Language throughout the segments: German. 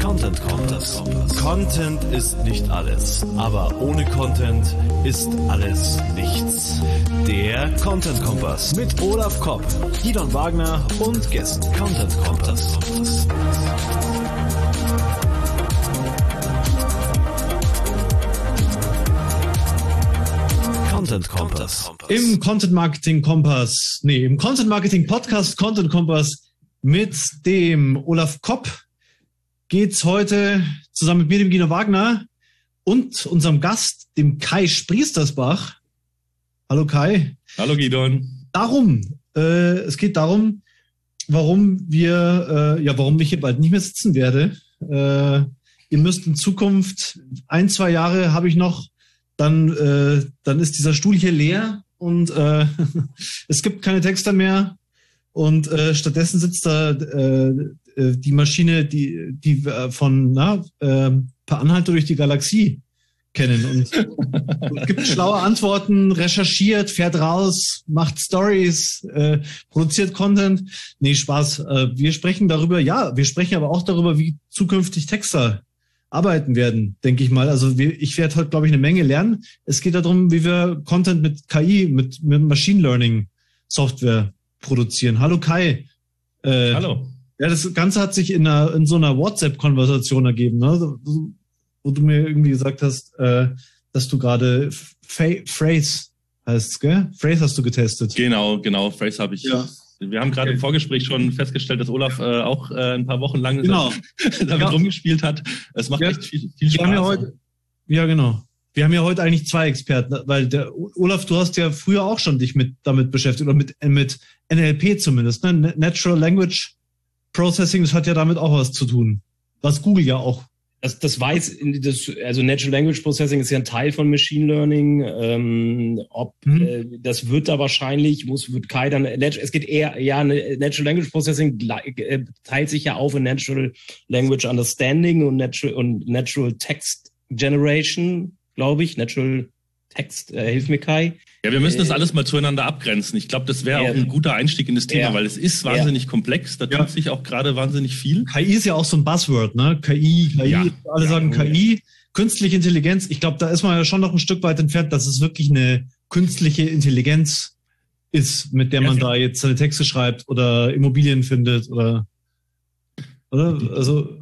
Content Kompass. Content ist nicht alles, aber ohne Content ist alles nichts. Der Content Kompass mit Olaf Kopp, Gidon Wagner und Gästen. Content Kompass. Content Kompass. Im Content Marketing Kompass, im Content Marketing Podcast Content Kompass mit dem Olaf Kopp geht's heute zusammen mit mir, dem Gidon Wagner und unserem Gast, dem Kai Spriestersbach. Hallo Kai. Hallo Gidon. Es geht darum, warum ich hier bald nicht mehr sitzen werde. Ihr müsst in Zukunft 1-2 Jahre habe ich noch, dann ist dieser Stuhl hier leer und es gibt keine Texter mehr und stattdessen sitzt da die Maschine, die von Per Anhalter durch die Galaxie kennen und gibt schlaue Antworten, recherchiert, fährt raus, macht Stories, produziert Content. Nee, Spaß. Wir sprechen aber auch darüber, wie zukünftig Texter arbeiten werden, denke ich mal. Also ich werde heute, glaube ich, eine Menge lernen. Es geht darum, wie wir Content mit KI, mit Machine Learning Software produzieren. Hallo Kai. Hallo. Ja, das Ganze hat sich in so einer WhatsApp-Konversation ergeben, ne? Wo du mir irgendwie gesagt hast, dass du gerade Phrase heißt, gell? Phrase hast du getestet. Genau, Phrase habe ich. Ja. Wir haben gerade im Vorgespräch schon festgestellt, dass Olaf auch ein paar Wochen lang damit rumgespielt hat. Es macht echt viel Spaß. Wir haben ja heute eigentlich 2 Experten, weil der Olaf, du hast ja früher auch schon dich damit beschäftigt, oder mit NLP zumindest, ne? Natural Language Processing, das hat ja damit auch was zu tun. Was Google ja auch. Also Natural Language Processing ist ja ein Teil von Machine Learning. Das wird da wahrscheinlich, wird Kai dann, es geht Natural Language Processing teilt sich ja auf in Natural Language Understanding und Natural Text Generation, glaube ich. Natural Text, hilf mir Kai. Ja, wir müssen das alles mal zueinander abgrenzen. Ich glaube, das wäre auch ein guter Einstieg in das Thema, weil es ist wahnsinnig komplex. Da tut sich auch gerade wahnsinnig viel. KI ist ja auch so ein Buzzword, ne? KI, alle sagen KI. Künstliche Intelligenz, ich glaube, da ist man ja schon noch ein Stück weit entfernt, dass es wirklich eine künstliche Intelligenz ist, mit der man da jetzt seine Texte schreibt oder Immobilien findet oder? Also,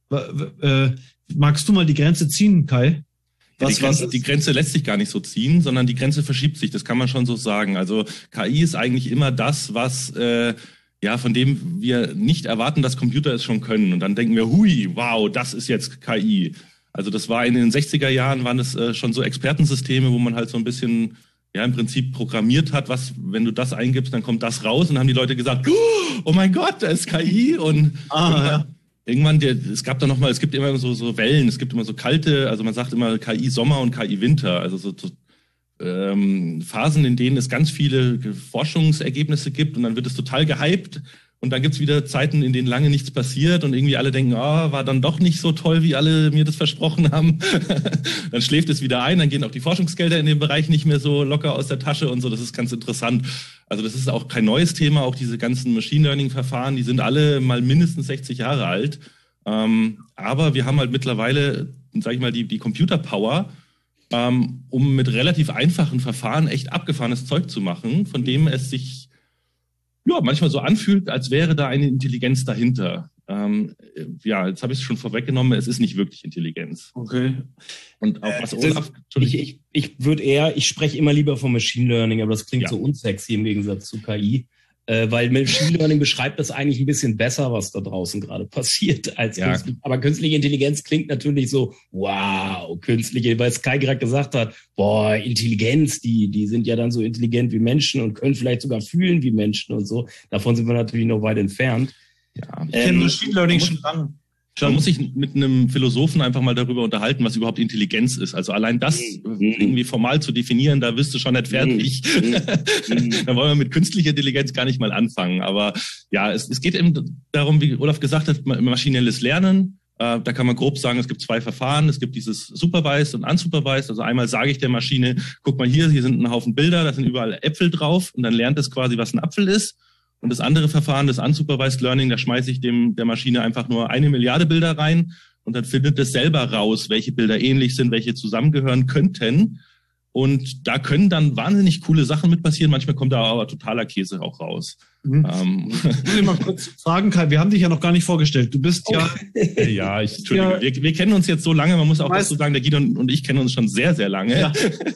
magst du mal die Grenze ziehen, Kai? Die Grenze lässt sich gar nicht so ziehen, sondern die Grenze verschiebt sich, das kann man schon so sagen. Also KI ist eigentlich immer das, was von dem wir nicht erwarten, dass Computer es schon können. Und dann denken wir, wow, das ist jetzt KI. Also das war in den 60er Jahren, waren es schon so Expertensysteme, wo man halt so ein bisschen im Prinzip programmiert hat, wenn du das eingibst, dann kommt das raus. Und dann haben die Leute gesagt, oh mein Gott, da ist KI. Und irgendwann, es gibt immer so Wellen, es gibt immer so kalte, also man sagt immer KI Sommer und KI Winter, also so Phasen, in denen es ganz viele Forschungsergebnisse gibt und dann wird es total gehypt und dann gibt's wieder Zeiten, in denen lange nichts passiert und irgendwie alle denken, war dann doch nicht so toll, wie alle mir das versprochen haben. Dann schläft es wieder ein, dann gehen auch die Forschungsgelder in dem Bereich nicht mehr so locker aus der Tasche und so, das ist ganz interessant. Also das ist auch kein neues Thema, auch diese ganzen Machine Learning Verfahren, die sind alle mal mindestens 60 Jahre alt. Aber wir haben halt mittlerweile, sag ich mal, die Computer Power, um mit relativ einfachen Verfahren echt abgefahrenes Zeug zu machen, von dem es sich manchmal so anfühlt, als wäre da eine Intelligenz dahinter. Jetzt habe ich es schon vorweggenommen, es ist nicht wirklich Intelligenz. Okay. Und auch was Olaf... Ich spreche immer lieber von Machine Learning, aber das klingt so unsexy im Gegensatz zu KI. Weil Machine Learning beschreibt das eigentlich ein bisschen besser, was da draußen gerade passiert als künstliche. Aber künstliche Intelligenz klingt natürlich so, wow, künstliche, weil Kai gerade gesagt hat, Intelligenz, die sind ja dann so intelligent wie Menschen und können vielleicht sogar fühlen wie Menschen und so. Davon sind wir natürlich noch weit entfernt. Ja, ich kenne Machine Learning schon lange. Man muss sich mit einem Philosophen einfach mal darüber unterhalten, was überhaupt Intelligenz ist. Also allein das irgendwie formal zu definieren, da wirst du schon nicht fertig. Da wollen wir mit künstlicher Intelligenz gar nicht mal anfangen. Aber es geht eben darum, wie Olaf gesagt hat, maschinelles Lernen. Da kann man grob sagen, es gibt 2 Verfahren. Es gibt dieses Supervised und Unsupervised. Also einmal sage ich der Maschine, guck mal hier sind ein Haufen Bilder, da sind überall Äpfel drauf. Und dann lernt es quasi, was ein Apfel ist. Und das andere Verfahren, das Unsupervised Learning, da schmeiße ich der Maschine einfach nur 1 Milliarde Bilder rein und dann findet es selber raus, welche Bilder ähnlich sind, welche zusammengehören könnten. Und da können dann wahnsinnig coole Sachen mit passieren. Manchmal kommt da aber totaler Käse auch raus. Muss ich mal kurz fragen, Kai, wir haben dich ja noch gar nicht vorgestellt. Du bist Entschuldigung, wir kennen uns jetzt so lange, man muss auch dazu sagen, der Guido und ich kennen uns schon sehr, sehr lange. Ja.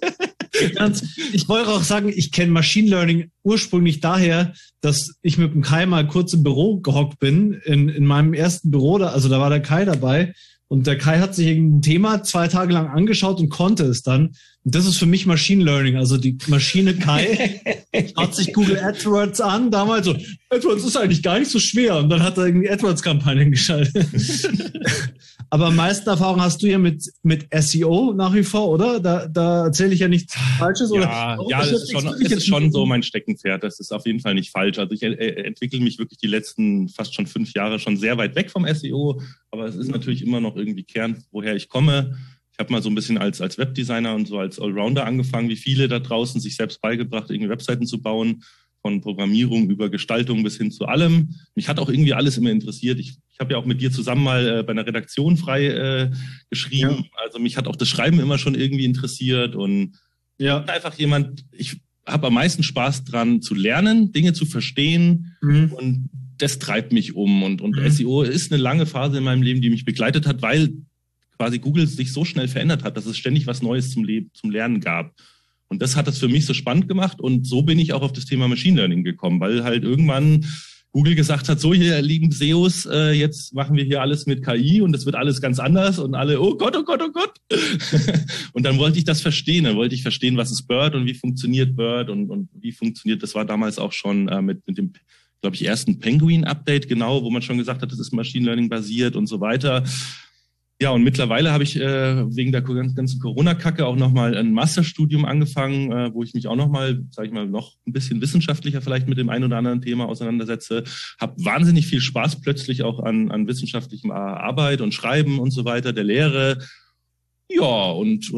Ich wollte auch sagen, ich kenne Machine Learning ursprünglich daher, dass ich mit dem Kai mal kurz im Büro gehockt bin, in meinem ersten Büro, da war der Kai dabei. Und der Kai hat sich irgendein Thema 2 Tage lang angeschaut und konnte es dann. Und das ist für mich Machine Learning. Also die Maschine Kai schaut sich Google AdWords an. Damals so, AdWords ist eigentlich gar nicht so schwer. Und dann hat er irgendwie AdWords-Kampagnen geschaltet. Aber am meisten Erfahrung hast du ja mit SEO nach wie vor, oder? Da erzähle ich ja nichts Falsches. Ja, das ist schon so mein Steckenpferd. Das ist auf jeden Fall nicht falsch. Also ich entwickle mich wirklich die letzten fast schon 5 Jahre schon sehr weit weg vom SEO. Aber es ist natürlich immer noch irgendwie Kern, woher ich komme. Ich habe mal so ein bisschen als Webdesigner und so als Allrounder angefangen, wie viele da draußen, sich selbst beigebracht, irgendwie Webseiten zu bauen, von Programmierung über Gestaltung bis hin zu allem. Mich hat auch irgendwie alles immer interessiert. Ich habe ja auch mit dir zusammen mal bei einer Redaktion frei geschrieben. Ja. Also mich hat auch das Schreiben immer schon irgendwie interessiert. Und ich bin einfach jemand, ich habe am meisten Spaß dran zu lernen, Dinge zu verstehen. Und das treibt mich um. Und SEO ist eine lange Phase in meinem Leben, die mich begleitet hat, weil quasi Google sich so schnell verändert hat, dass es ständig was Neues zum Lernen gab. Und das hat es für mich so spannend gemacht. Und so bin ich auch auf das Thema Machine Learning gekommen, weil halt irgendwann Google gesagt hat, so hier lieben SEOs, jetzt machen wir hier alles mit KI und das wird alles ganz anders und alle, oh Gott, oh Gott, oh Gott. Und dann wollte ich das verstehen. Dann wollte ich verstehen, was ist BERT und wie funktioniert BERT und wie funktioniert, das war damals auch schon mit dem, glaube ich, ersten Penguin-Update, genau, wo man schon gesagt hat, das ist Machine Learning basiert und so weiter. Ja, und mittlerweile habe ich wegen der ganzen Corona-Kacke auch nochmal ein Masterstudium angefangen, wo ich mich auch nochmal, sage ich mal, noch ein bisschen wissenschaftlicher vielleicht mit dem einen oder anderen Thema auseinandersetze. Habe wahnsinnig viel Spaß plötzlich auch an wissenschaftlichem Arbeit und Schreiben und so weiter, der Lehre. Ja, und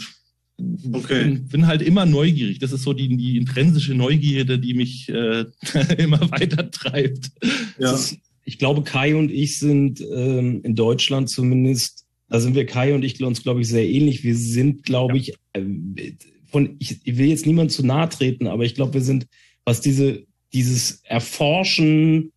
bin halt immer neugierig. Das ist so die intrinsische Neugierde, die mich immer weiter treibt. Ja. Ich glaube, Kai und ich sind in Deutschland zumindest, da sind wir Kai und ich uns, glaube ich, sehr ähnlich. Wir sind, glaube ich, ich will jetzt niemand zu nahe treten, aber ich glaube, wir sind, was dieses Erforschen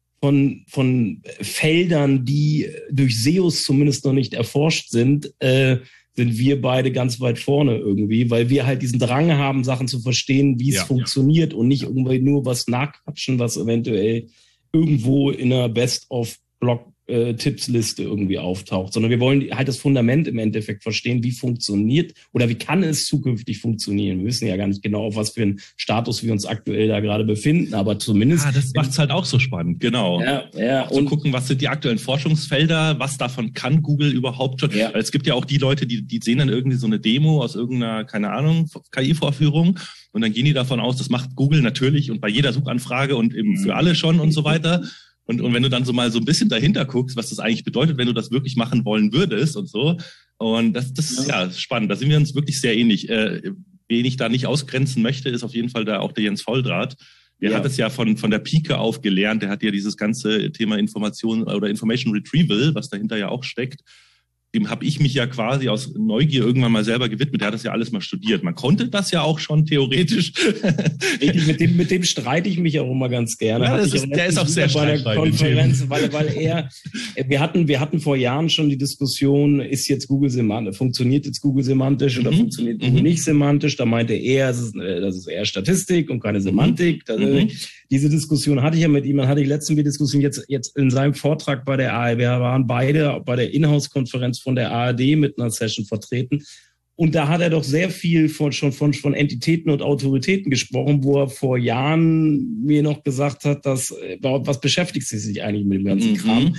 von Feldern, die durch SEOs zumindest noch nicht erforscht sind wir beide ganz weit vorne irgendwie, weil wir halt diesen Drang haben, Sachen zu verstehen, wie es funktioniert und nicht irgendwie nur was nachquatschen, was eventuell irgendwo in einer Best-of-Blog-Tipps-Liste irgendwie auftaucht, sondern wir wollen halt das Fundament im Endeffekt verstehen, wie funktioniert oder wie kann es zukünftig funktionieren. Wir wissen ja gar nicht genau, auf was für einen Status wir uns aktuell da gerade befinden, aber zumindest... das macht es halt auch so spannend, genau. Ja, und zu gucken, was sind die aktuellen Forschungsfelder, was davon kann Google überhaupt schon. Ja. Es gibt ja auch die Leute, die sehen dann irgendwie so eine Demo aus irgendeiner, keine Ahnung, KI-Vorführung. Und dann gehen die davon aus, das macht Google natürlich und bei jeder Suchanfrage und eben für alle schon und so weiter. Und wenn du dann so mal so ein bisschen dahinter guckst, was das eigentlich bedeutet, wenn du das wirklich machen wollen würdest und so. Und das ist spannend. Da sind wir uns wirklich sehr ähnlich. Wen ich da nicht ausgrenzen möchte, ist auf jeden Fall auch der Jens Volldraht. Der hat es ja von der Pike auf gelernt. Der hat ja dieses ganze Thema Information Retrieval, was dahinter ja auch steckt. Dem habe ich mich ja quasi aus Neugier irgendwann mal selber gewidmet. Der hat das ja alles mal studiert. Man konnte das ja auch schon theoretisch. Mit dem streite ich mich auch immer ganz gerne. Ja, der ist auch sehr stark bei der Konferenz, weil wir hatten vor Jahren schon die Diskussion, ist jetzt Google semantisch, funktioniert jetzt Google semantisch oder funktioniert Google nicht semantisch? Da meinte er, das ist eher Statistik und keine Semantik. Diese Diskussion hatte ich ja mit ihm, hatte ich letztens die Diskussion jetzt in seinem Vortrag bei der ARD. Wir waren beide bei der Inhouse-Konferenz von der ARD mit einer Session vertreten. Und da hat er doch sehr viel von Entitäten und Autoritäten gesprochen, wo er vor Jahren mir noch gesagt hat, dass was beschäftigt sie sich eigentlich mit dem ganzen Kram.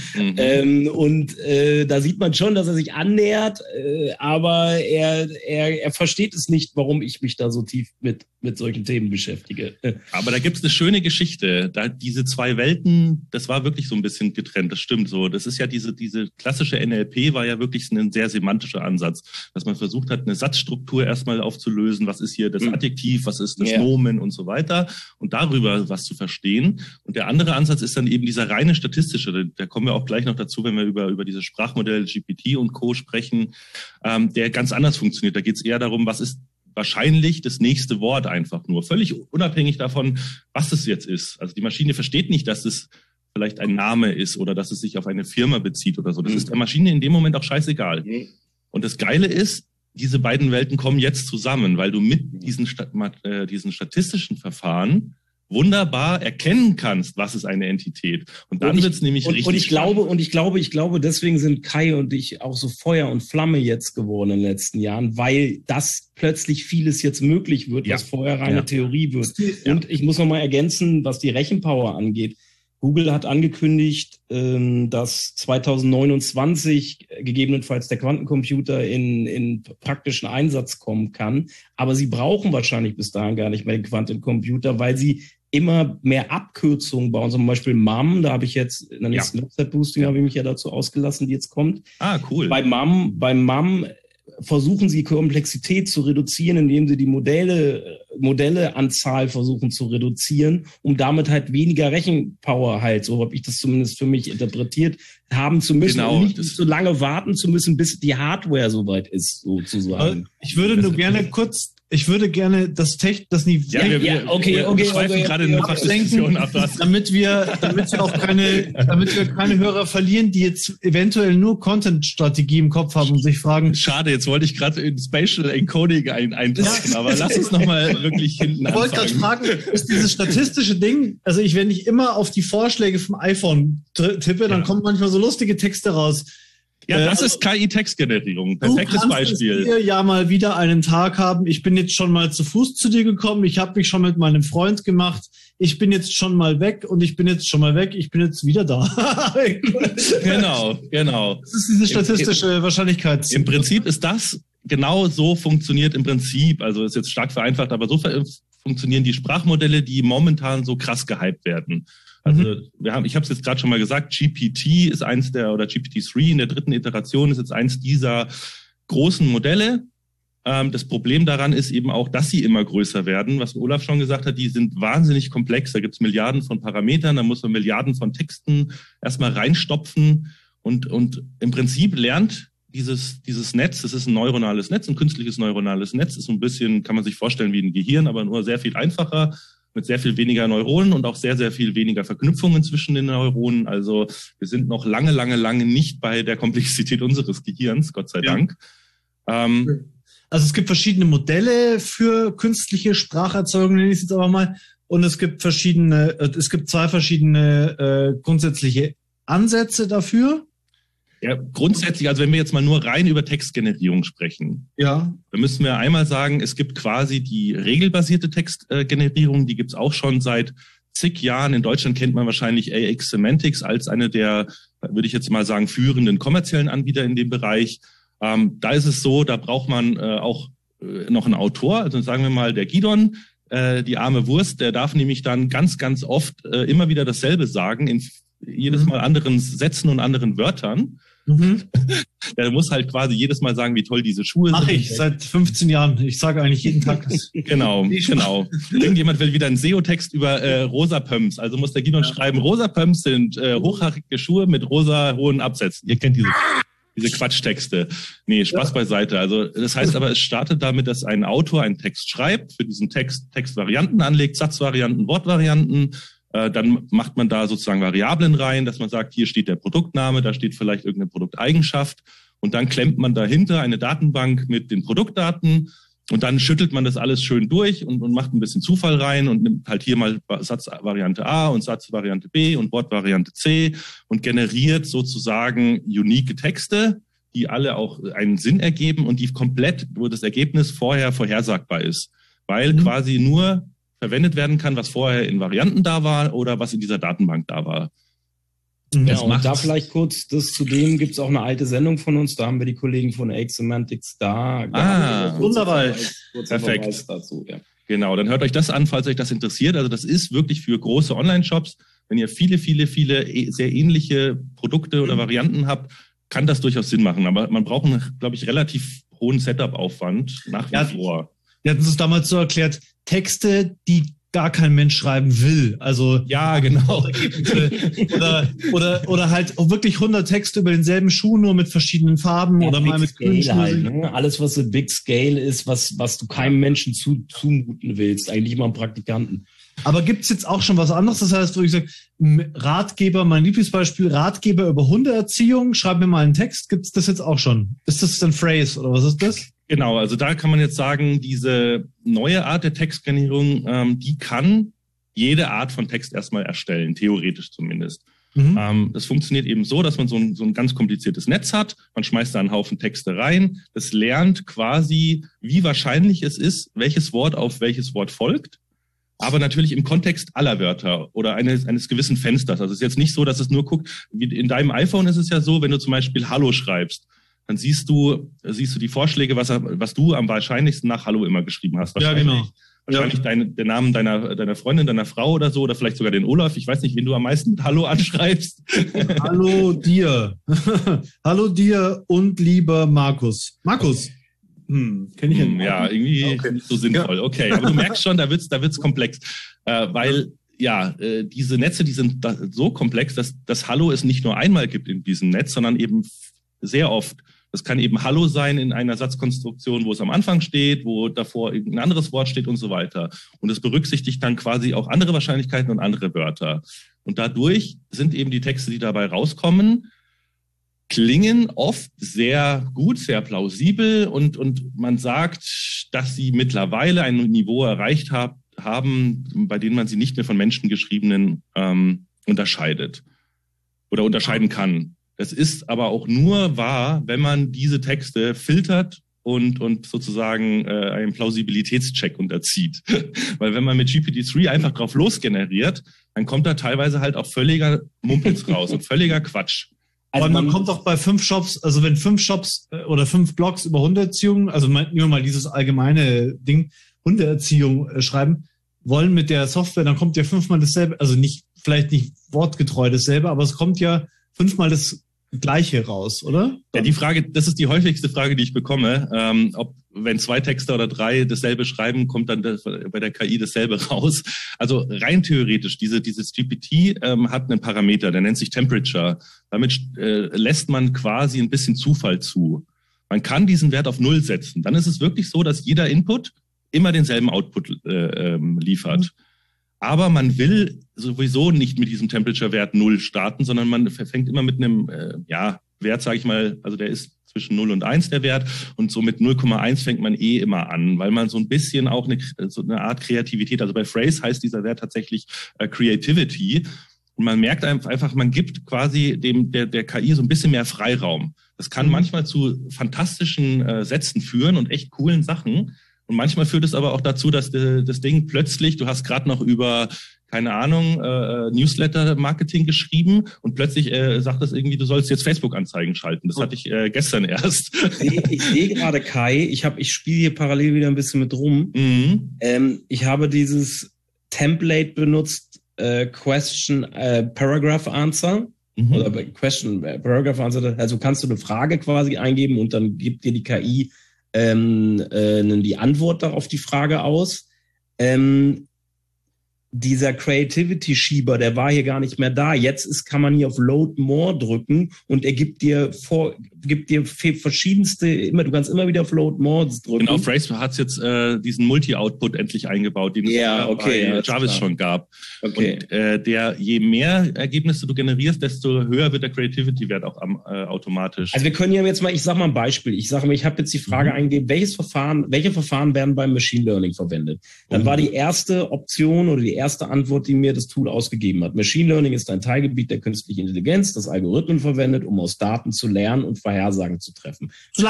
Da sieht man schon, dass er sich annähert, aber er versteht es nicht, warum ich mich da so tief mit solchen Themen beschäftige. Aber da gibt's eine schöne Geschichte. Diese zwei Welten, das war wirklich so ein bisschen getrennt, das stimmt so. Das ist ja diese klassische NLP war ja wirklich ein sehr semantischer Ansatz, dass man versucht hat, eine Satzstruktur erstmal aufzulösen. Was ist hier das Adjektiv, was ist das Nomen und so weiter. Und darüber was zu verstehen. Und der andere Ansatz ist dann eben dieser reine statistische. Da kommen wir auch gleich noch dazu, wenn wir über diese Sprachmodelle GPT und Co. sprechen, der ganz anders funktioniert. Da geht es eher darum, was ist wahrscheinlich das nächste Wort einfach nur. Völlig unabhängig davon, was es jetzt ist. Also die Maschine versteht nicht, dass es vielleicht ein Name ist oder dass es sich auf eine Firma bezieht oder so. Das ist der Maschine in dem Moment auch scheißegal. Und das Geile ist, diese beiden Welten kommen jetzt zusammen, weil du mit diesen statistischen Verfahren wunderbar erkennen kannst, was ist eine Entität. Und dann wird es nämlich richtig. Und ich glaube, deswegen sind Kai und ich auch so Feuer und Flamme jetzt geworden in den letzten Jahren, weil das plötzlich vieles jetzt möglich wird, was vorher reine Theorie wird. Und ich muss noch mal ergänzen, was die Rechenpower angeht. Google hat angekündigt, dass 2029 gegebenenfalls der Quantencomputer in praktischen Einsatz kommen kann. Aber sie brauchen wahrscheinlich bis dahin gar nicht mehr den Quantencomputer, weil sie immer mehr Abkürzungen bauen. Zum Beispiel MAM, da habe ich jetzt in der nächsten Website-Boosting habe ich mich ja dazu ausgelassen, die jetzt kommt. Ah, cool. Bei MAM versuchen sie Komplexität zu reduzieren, indem sie die Modelleanzahl versuchen zu reduzieren, um damit halt weniger Rechenpower halt, so habe ich das zumindest für mich interpretiert, haben zu müssen, um nicht so lange warten zu müssen, bis die Hardware soweit ist, sozusagen. Ich würde nur gerne das Niveau. Wir schweifen gerade in eine Diskussion ab. Damit wir auch keine Hörer verlieren, die jetzt eventuell nur Content-Strategie im Kopf haben und sich fragen. Schade, jetzt wollte ich gerade in Spatial Encoding eintauchen, aber lass uns nochmal wirklich hinten anfangen. Ich wollte gerade fragen, ist dieses statistische Ding, also wenn ich immer auf die Vorschläge vom iPhone tippe, dann kommen manchmal so lustige Texte raus. Ja, das ist KI-Textgenerierung. Perfektes Beispiel. Du kannst ja mal wieder einen Tag haben. Ich bin jetzt schon mal zu Fuß zu dir gekommen. Ich habe mich schon mit meinem Freund gemacht. Ich bin jetzt schon mal weg und ich bin jetzt schon mal weg. Ich bin jetzt wieder da. Genau. Das ist diese statistische Wahrscheinlichkeit. Im Prinzip ist das genau so funktioniert im Prinzip. Also ist jetzt stark vereinfacht, aber so funktionieren die Sprachmodelle, die momentan so krass gehypt werden. Also ich habe es jetzt gerade schon mal gesagt, GPT ist GPT-3 in der 3. Iteration ist jetzt eins dieser großen Modelle. Das Problem daran ist eben auch, dass sie immer größer werden. Was Olaf schon gesagt hat, die sind wahnsinnig komplex. Da gibt es Milliarden von Parametern, da muss man Milliarden von Texten erstmal reinstopfen. Und im Prinzip lernt dieses Netz, das ist ein neuronales Netz, ein künstliches neuronales Netz, ist so ein bisschen, kann man sich vorstellen wie ein Gehirn, aber nur sehr viel einfacher, mit sehr viel weniger Neuronen und auch sehr, sehr viel weniger Verknüpfungen zwischen den Neuronen. Also wir sind noch lange nicht bei der Komplexität unseres Gehirns, Gott sei Dank. Also es gibt verschiedene Modelle für künstliche Spracherzeugung, nenne ich es jetzt aber mal. Und es gibt zwei verschiedene grundsätzliche Ansätze dafür. Ja, grundsätzlich, also wenn wir jetzt mal nur rein über Textgenerierung sprechen, dann müssen wir einmal sagen, es gibt quasi die regelbasierte Textgenerierung, die gibt's auch schon seit zig Jahren. In Deutschland kennt man wahrscheinlich AX Semantics als eine der, würde ich jetzt mal sagen, führenden kommerziellen Anbieter in dem Bereich. Da ist es so, da braucht man auch noch einen Autor, also sagen wir mal der Gidon, die arme Wurst, der darf nämlich dann ganz, ganz oft immer wieder dasselbe sagen, in jedes Mal anderen Sätzen und anderen Wörtern. Der muss halt quasi jedes Mal sagen, wie toll diese Schuhe sind. Mach ich seit 15 Jahren. Ich sage eigentlich jeden Tag das. Genau. Irgendjemand will wieder einen SEO-Text über rosa Pumps. Also muss der Gidon schreiben, rosa Pumps sind hochhackige Schuhe mit rosa hohen Absätzen. Ihr kennt diese Quatschtexte. Nee, Spaß beiseite. Also das heißt aber, es startet damit, dass ein Autor einen Text schreibt, für diesen Text Textvarianten anlegt, Satzvarianten, Wortvarianten. Dann macht man da sozusagen Variablen rein, dass man sagt, hier steht der Produktname, da steht vielleicht irgendeine Produkteigenschaft und dann klemmt man dahinter eine Datenbank mit den Produktdaten und dann schüttelt man das alles schön durch und macht ein bisschen Zufall rein und nimmt halt hier mal Satzvariante A und Satzvariante B und Wortvariante C und generiert sozusagen unique Texte, die alle auch einen Sinn ergeben und die komplett, wo das Ergebnis vorher vorhersagbar ist, weil quasi nur verwendet werden kann, was vorher in Varianten da war oder was in dieser Datenbank da war. Ja, und da vielleicht kurz, zudem gibt es auch eine alte Sendung von uns, da haben wir die Kollegen von AX Semantics da. Wunderbar. Perfekt. Dazu, ja. Genau, dann hört euch das an, falls euch das interessiert. Also das ist wirklich für große Online-Shops. Wenn ihr viele sehr ähnliche Produkte oder Varianten habt, kann das durchaus Sinn machen. Aber man braucht, glaube ich, relativ hohen Setup-Aufwand nach wie vor. Wir hatten es damals so erklärt, Texte, die gar kein Mensch schreiben will. Also ja, genau. Oder halt auch wirklich 100 Texte über denselben Schuh, nur mit verschiedenen Farben oder mal mit grünen Schuhen. Halt, ne? Alles, was so Big Scale ist, was du keinem Menschen zumuten willst, eigentlich immer einem Praktikanten. Aber gibt's jetzt auch schon was anderes? Das heißt, wo ich sage, Ratgeber, mein Lieblingsbeispiel, Ratgeber über Hundeerziehung, schreib mir mal einen Text. Gibt's das jetzt auch schon? Ist das ein Phrase oder was ist das? Genau, also da kann man jetzt sagen, diese neue Art der Textgenerierung, die kann jede Art von Text erstmal erstellen, theoretisch zumindest. Das funktioniert eben so, dass man so ein ganz kompliziertes Netz hat, man schmeißt da einen Haufen Texte rein, das lernt quasi, wie wahrscheinlich es ist, welches Wort auf welches Wort folgt, aber natürlich im Kontext aller Wörter oder eines gewissen Fensters. Also es ist jetzt nicht so, dass es nur guckt, wie in deinem iPhone ist es ja so, wenn du zum Beispiel Hallo schreibst, dann siehst du die Vorschläge, was du am wahrscheinlichsten nach Hallo immer geschrieben hast. Ja, genau. Wahrscheinlich den Namen deiner Freundin, deiner Frau oder so, oder vielleicht sogar den Olaf. Ich weiß nicht, wen du am meisten mit Hallo anschreibst. Hallo dir. Hallo dir und lieber Markus. Markus. Kenn ich ihn? Ja, irgendwie nicht so sinnvoll. Ja. Okay, aber du merkst schon, da wird's komplex. Weil diese Netze, die sind so komplex, dass das Hallo es nicht nur einmal gibt in diesem Netz, sondern eben sehr oft. Das kann eben Hallo sein in einer Satzkonstruktion, wo es am Anfang steht, wo davor irgendein anderes Wort steht und so weiter. Und es berücksichtigt dann quasi auch andere Wahrscheinlichkeiten und andere Wörter. Und dadurch sind eben die Texte, die dabei rauskommen, klingen oft sehr gut, sehr plausibel und man sagt, dass sie mittlerweile ein Niveau erreicht haben, bei dem man sie nicht mehr von menschengeschriebenen unterscheidet oder unterscheiden kann. Das ist aber auch nur wahr, wenn man diese Texte filtert und sozusagen einen Plausibilitätscheck unterzieht. Weil wenn man mit GPT-3 einfach drauf losgeneriert, dann kommt da teilweise halt auch völliger Mumpitz raus und völliger Quatsch. Also man kommt doch bei 5 Shops, also wenn 5 Shops oder 5 Blogs über Hundeerziehung, also nur mal dieses allgemeine Ding, Hundeerziehung schreiben wollen mit der Software, dann kommt ja 5-mal dasselbe, also vielleicht nicht wortgetreu dasselbe, aber es kommt ja 5-mal das Gleiche raus, oder? Ja, die Frage, das ist die häufigste Frage, die ich bekomme, ob wenn 2 Texter oder 3 dasselbe schreiben, kommt dann bei der KI dasselbe raus. Also rein theoretisch, dieses GPT hat einen Parameter, der nennt sich Temperature. Damit lässt man quasi ein bisschen Zufall zu. Man kann diesen Wert auf 0 setzen. Dann ist es wirklich so, dass jeder Input immer denselben Output liefert. Aber man will sowieso nicht mit diesem Temperature-Wert 0 starten, sondern man fängt immer mit einem Wert, sage ich mal, also der ist zwischen 0 und 1 der Wert und so mit 0,1 fängt man immer an, weil man so ein bisschen auch so eine Art Kreativität, also bei Phrase heißt dieser Wert tatsächlich Creativity und man merkt einfach, man gibt quasi der KI so ein bisschen mehr Freiraum. Das kann manchmal zu fantastischen Sätzen führen und echt coolen Sachen. Und manchmal führt es aber auch dazu, dass das Ding plötzlich, du hast gerade noch über, keine Ahnung, Newsletter-Marketing geschrieben und plötzlich sagt es irgendwie, du sollst jetzt Facebook-Anzeigen schalten. Das hatte ich gestern erst. Ich sehe gerade, Kai, ich spiele hier parallel wieder ein bisschen mit rum. Ich habe dieses Template benutzt, Question Paragraph Answer. Oder Question Paragraph Answer. Also kannst du eine Frage quasi eingeben und dann gibt dir die KI die Antwort auf die Frage aus. Dieser Creativity-Schieber, der war hier gar nicht mehr da. Jetzt kann man hier auf Load More drücken und er gibt dir verschiedenste, du kannst immer wieder auf Load More drücken. Genau, Phrase hat jetzt diesen Multi-Output endlich eingebaut, den es bei Jarvis schon gab. Okay. Und je mehr Ergebnisse du generierst, desto höher wird der Creativity-Wert auch automatisch. Also wir können ja jetzt mal, ich sag mal ein Beispiel. Ich habe jetzt die Frage eingegeben, welche Verfahren werden beim Machine Learning verwendet? Dann war die erste Option oder die erste Antwort, die mir das Tool ausgegeben hat. Machine Learning ist ein Teilgebiet der künstlichen Intelligenz, das Algorithmen verwendet, um aus Daten zu lernen und Vorhersagen zu treffen.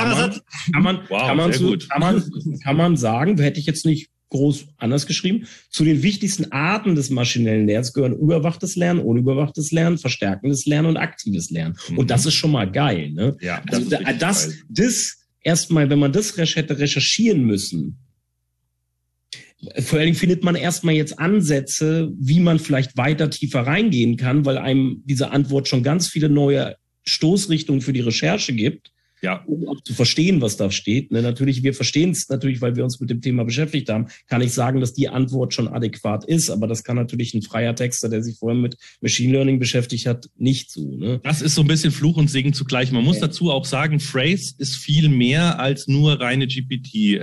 Kann man sagen, hätte ich jetzt nicht groß anders geschrieben, zu den wichtigsten Arten des maschinellen Lernens gehören überwachtes Lernen, unüberwachtes Lernen, verstärkendes Lernen und aktives Lernen. Und das ist schon mal geil, ne? Ja, das erstmal, wenn man das hätte recherchieren müssen, vor allen Dingen findet man erstmal jetzt Ansätze, wie man vielleicht weiter tiefer reingehen kann, weil einem diese Antwort schon ganz viele neue Stoßrichtungen für die Recherche gibt. um auch zu verstehen, was da steht. Ne, natürlich, wir verstehen es natürlich, weil wir uns mit dem Thema beschäftigt haben, kann ich sagen, dass die Antwort schon adäquat ist, aber das kann natürlich ein freier Texter, der sich vorher mit Machine Learning beschäftigt hat, nicht so. Ne? Das ist so ein bisschen Fluch und Segen zugleich. Man muss dazu auch sagen, Phrase ist viel mehr als nur reine GPT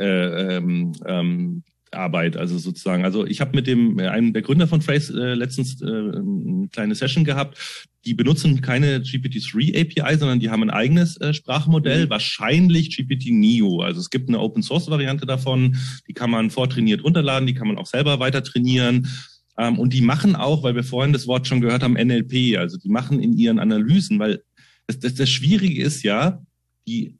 Arbeit, also sozusagen. Also ich habe mit einem der Gründer von Phrase letztens eine kleine Session gehabt. Die benutzen keine GPT-3 API, sondern die haben ein eigenes Sprachmodell, wahrscheinlich GPT-Neo. Also es gibt eine Open-Source-Variante davon, die kann man vortrainiert runterladen, die kann man auch selber weiter trainieren. Und die machen auch, weil wir vorhin das Wort schon gehört haben, NLP. Also die machen in ihren Analysen, weil das Schwierige ist ja, die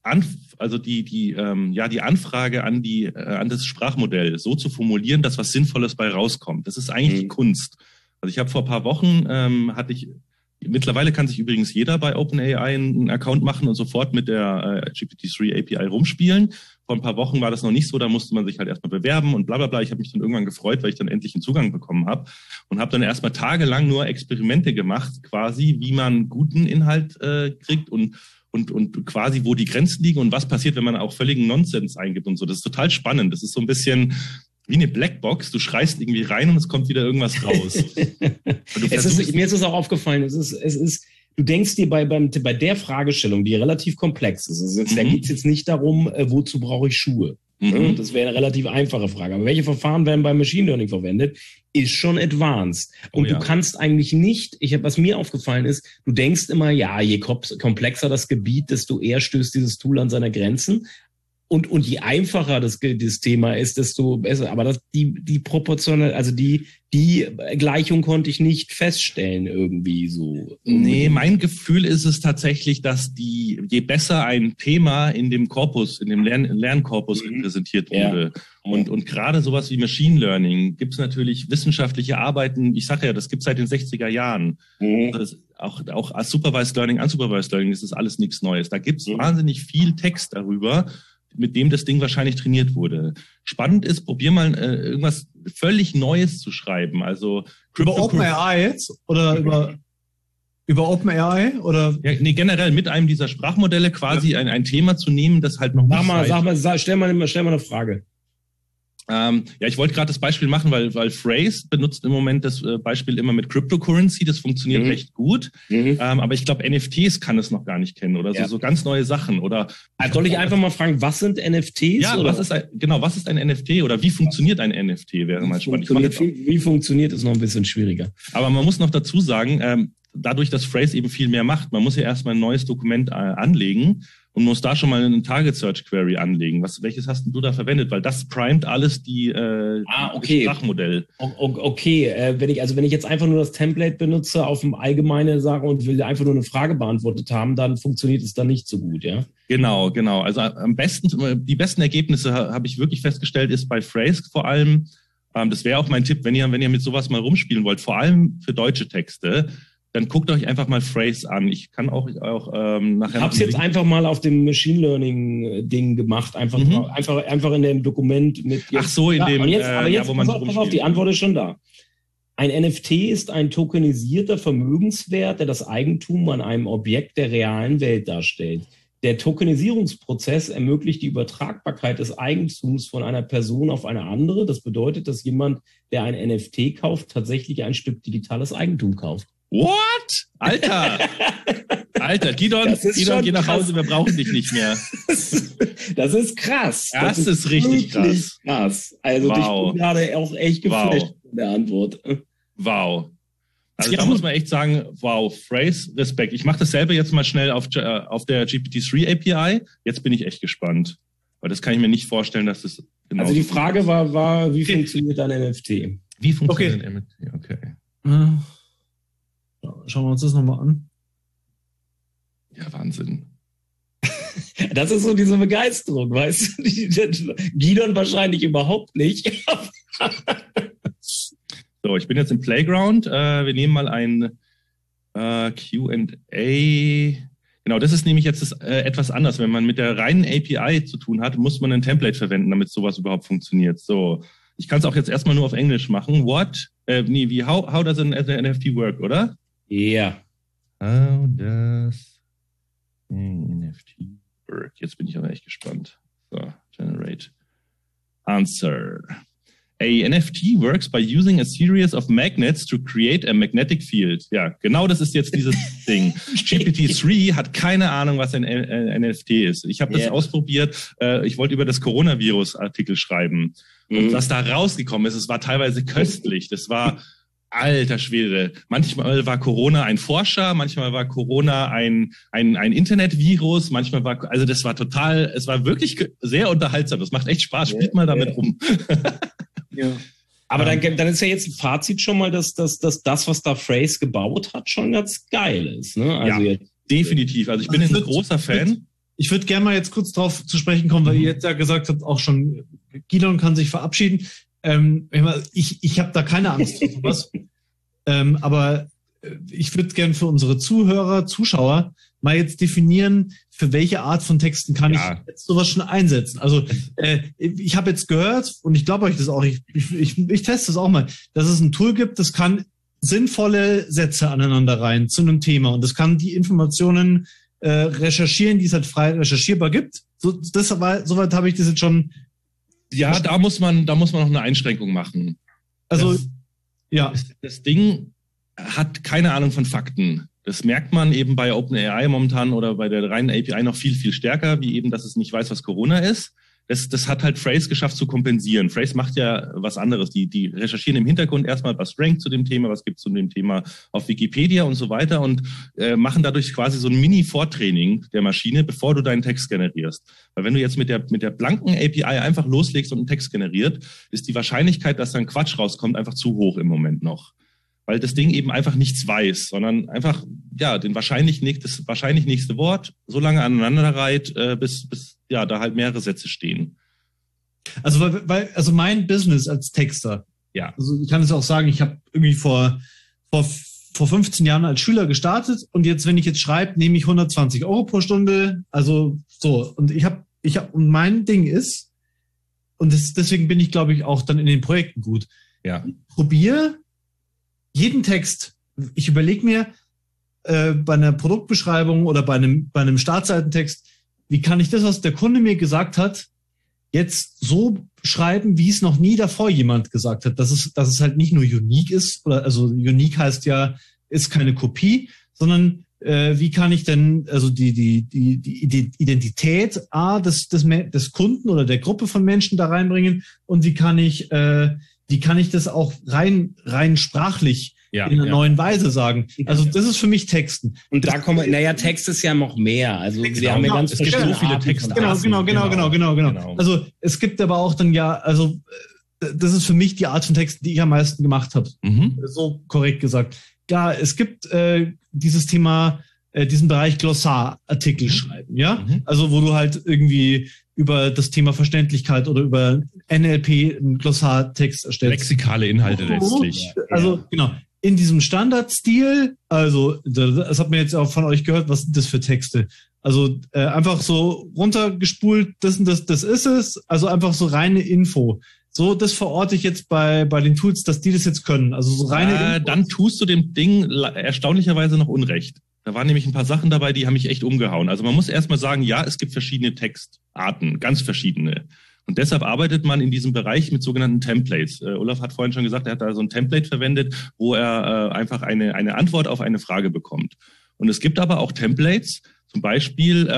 Anfrage an das Sprachmodell so zu formulieren, dass was Sinnvolles bei rauskommt. Das ist eigentlich die Kunst. Also ich habe vor ein paar Wochen mittlerweile kann sich übrigens jeder bei OpenAI einen Account machen und sofort mit der GPT-3 API rumspielen. Vor ein paar Wochen war das noch nicht so, da musste man sich halt erstmal bewerben und bla bla bla. Ich habe mich dann irgendwann gefreut, weil ich dann endlich einen Zugang bekommen habe und habe dann erstmal tagelang nur Experimente gemacht, quasi, wie man guten Inhalt kriegt und quasi, wo die Grenzen liegen und was passiert, wenn man auch völligen Nonsens eingibt und so. Das ist total spannend. Das ist so ein bisschen wie eine Blackbox. Du schreist irgendwie rein und es kommt wieder irgendwas raus. Mir ist es auch aufgefallen, du denkst dir bei der Fragestellung, die relativ komplex ist, da geht es jetzt nicht darum, wozu brauche ich Schuhe? Das wäre eine relativ einfache Frage. Aber welche Verfahren werden beim Machine Learning verwendet, ist schon advanced. Und du kannst eigentlich nicht, was mir aufgefallen ist, du denkst immer, ja, je komplexer das Gebiet, desto eher stößt dieses Tool an seine Grenzen. Und je einfacher das Thema ist, desto besser. Aber die proportionell, also die Gleichung konnte ich nicht feststellen irgendwie so. Nee, mein Gefühl ist es tatsächlich, dass je besser ein Thema in dem Korpus, in dem Lernkorpus repräsentiert wurde. Und gerade sowas wie Machine Learning gibt es natürlich wissenschaftliche Arbeiten. Ich sage ja, das gibt es seit den 60er Jahren. Auch als Supervised Learning, Unsupervised Learning ist das alles nichts Neues. Da gibt es wahnsinnig viel Text darüber, mit dem das Ding wahrscheinlich trainiert wurde. Spannend ist, probier mal irgendwas völlig Neues zu schreiben. Also über OpenAI jetzt? Oder über OpenAI? Oder? Ja, nee, generell mit einem dieser Sprachmodelle quasi ein Thema zu nehmen, das halt noch stell mal eine Frage. Ich wollte gerade das Beispiel machen, weil Phrase benutzt im Moment das Beispiel immer mit Cryptocurrency. Das funktioniert recht gut. Aber ich glaube, NFTs kann es noch gar nicht kennen oder so ganz neue Sachen. Oder soll ich einfach mal fragen, was sind NFTs? Ja, oder? Was ist ein NFT oder wie funktioniert ein NFT? Wäre mal spannend. Wie funktioniert, ist noch ein bisschen schwieriger. Aber man muss noch dazu sagen, dadurch, dass Phrase eben viel mehr macht, man muss ja erstmal ein neues Dokument anlegen und muss da schon mal eine Target Search Query anlegen. Welches hast du da verwendet? Weil das primet alles das Sprachmodell. Okay, wenn ich jetzt einfach nur das Template benutze, auf dem allgemeine Sache und will einfach nur eine Frage beantwortet haben, dann funktioniert es dann nicht so gut, ja? Genau. Also die besten Ergebnisse habe ich wirklich festgestellt, ist bei Phrase vor allem. Das wäre auch mein Tipp, wenn ihr mit sowas mal rumspielen wollt, vor allem für deutsche Texte. Dann guckt euch einfach mal Phrase an. Ich kann auch nachher. Ich habe es jetzt einfach mal auf dem Machine Learning Ding gemacht, einfach in dem Dokument mit. Ach so, in dem. Und jetzt, wo man pass auf, die Antwort ist schon da. Ein NFT ist ein tokenisierter Vermögenswert, der das Eigentum an einem Objekt der realen Welt darstellt. Der Tokenisierungsprozess ermöglicht die Übertragbarkeit des Eigentums von einer Person auf eine andere. Das bedeutet, dass jemand, der ein NFT kauft, tatsächlich ein Stück digitales Eigentum kauft. What? Alter, Gidon, geh nach Hause, wir brauchen dich nicht mehr. Das ist krass. Das ist richtig krass. Also ich bin gerade auch echt geflasht von der Antwort. Wow. Also da muss man echt sagen, wow, Phrase, Respekt. Ich mache dasselbe jetzt mal schnell auf der GPT-3 API. Jetzt bin ich echt gespannt. Weil das kann ich mir nicht vorstellen, dass das genau. Also die Frage war, wie funktioniert ein NFT? Wie funktioniert ein NFT? Okay. Schauen wir uns das nochmal an. Ja, Wahnsinn. Das ist so diese Begeisterung, weißt du? Gidon wahrscheinlich überhaupt nicht. So, ich bin jetzt im Playground. Wir nehmen mal ein Q&A. Genau, das ist nämlich jetzt etwas anders. Wenn man mit der reinen API zu tun hat, muss man ein Template verwenden, damit sowas überhaupt funktioniert. So, ich kann es auch jetzt erstmal nur auf Englisch machen. How does an NFT work, oder? Ja. How does an NFT work? Jetzt bin ich aber echt gespannt. So, generate answer. A NFT works by using a series of magnets to create a magnetic field. Ja, genau das ist jetzt dieses Ding. GPT-3 hat keine Ahnung, was ein NFT ist. Ich habe das ausprobiert. Ich wollte über das Coronavirus-Artikel schreiben. Und was da rausgekommen ist, es war teilweise köstlich. Das war alter Schwede. Manchmal war Corona ein Forscher, manchmal war Corona ein Internetvirus, manchmal war, also das war total, es war wirklich sehr unterhaltsam. Das macht echt Spaß. Spielt mal damit rum. Ja. Aber dann ist ja jetzt ein Fazit schon mal, dass das, was da Phrase gebaut hat, schon ganz geil ist. Ne? Also ja, definitiv. Also ich bin ein großer Fan. Ich würde gerne mal jetzt kurz drauf zu sprechen kommen, weil ihr jetzt ja gesagt habt, auch schon Gidon kann sich verabschieden. Ich habe da keine Angst vor sowas. Aber ich würde gerne für unsere Zuhörer, Zuschauer mal jetzt definieren, für welche Art von Texten kann ich jetzt sowas schon einsetzen. Also ich habe jetzt gehört, und ich glaube euch das auch, ich teste das auch mal, dass es ein Tool gibt, das kann sinnvolle Sätze aneinander rein zu einem Thema und das kann die Informationen recherchieren, die es halt frei recherchierbar gibt. Soweit habe ich das jetzt schon. Ja, da muss man noch eine Einschränkung machen. Also das Ding hat keine Ahnung von Fakten. Das merkt man eben bei OpenAI momentan oder bei der reinen API noch viel, viel stärker, wie eben, dass es nicht weiß, was Corona ist. Das hat halt Phrase geschafft zu kompensieren. Phrase macht ja was anderes. Die recherchieren im Hintergrund erstmal, was rankt zu dem Thema, was gibt es zu dem Thema auf Wikipedia und so weiter und machen dadurch quasi so ein Mini-Vortraining der Maschine, bevor du deinen Text generierst. Weil wenn du jetzt mit der blanken API einfach loslegst und einen Text generiert, ist die Wahrscheinlichkeit, dass dann Quatsch rauskommt, einfach zu hoch im Moment noch. Weil das Ding eben einfach nichts weiß, sondern einfach das wahrscheinlich nächste Wort so lange aneinander reiht, bis da halt mehrere Sätze stehen. Also also mein Business als Texter, also ich kann es auch sagen, ich habe irgendwie vor 15 Jahren als Schüler gestartet und jetzt, wenn ich jetzt schreibe, nehme ich 120 € pro Stunde, also so. Und und mein Ding ist, und deswegen bin ich, glaube ich, auch dann in den Projekten gut. Ja. Probier jeden Text, ich überlege mir bei einer Produktbeschreibung oder bei einem Startseitentext, wie kann ich das, was der Kunde mir gesagt hat, jetzt so schreiben, wie es noch nie davor jemand gesagt hat, dass es halt nicht nur unique ist, oder also unique heißt ja, ist keine Kopie, sondern wie kann ich denn also die Identität des Kunden oder der Gruppe von Menschen da reinbringen und wie kann ich das auch rein sprachlich in einer neuen Weise sagen. Also das ist für mich Texten. Und da kommen Text ist ja noch mehr. Also wir haben ja ganz verschiedene so viele Texte. Genau. Also es gibt aber auch dann das ist für mich die Art von Texten, die ich am meisten gemacht habe. So korrekt gesagt. Ja, es gibt dieses Thema, diesen Bereich Glossarartikel schreiben, ja? Also wo du halt irgendwie über das Thema Verständlichkeit oder über NLP einen Glossartext erstellst. Lexikale Inhalte letztlich. Also genau. In diesem Standardstil, also das hat man jetzt auch von euch gehört, was sind das für Texte? Also einfach so runtergespult, das ist es, also einfach so reine Info. So, das verorte ich jetzt bei den Tools, dass die das jetzt können. Also so reine Info. Dann tust du dem Ding erstaunlicherweise noch Unrecht. Da waren nämlich ein paar Sachen dabei, die haben mich echt umgehauen. Also man muss erstmal sagen, ja, es gibt verschiedene Textarten, ganz verschiedene. Und deshalb arbeitet man in diesem Bereich mit sogenannten Templates. Olaf hat vorhin schon gesagt, er hat da so ein Template verwendet, wo er einfach eine Antwort auf eine Frage bekommt. Und es gibt aber auch Templates, zum Beispiel,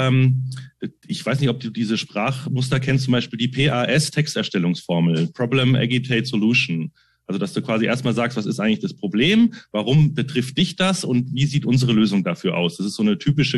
ich weiß nicht, ob du diese Sprachmuster kennst, zum Beispiel die PAS-Texterstellungsformel, Problem, Agitate, Solution. Also, dass du quasi erstmal sagst, was ist eigentlich das Problem, warum betrifft dich das und wie sieht unsere Lösung dafür aus? Das ist so eine typische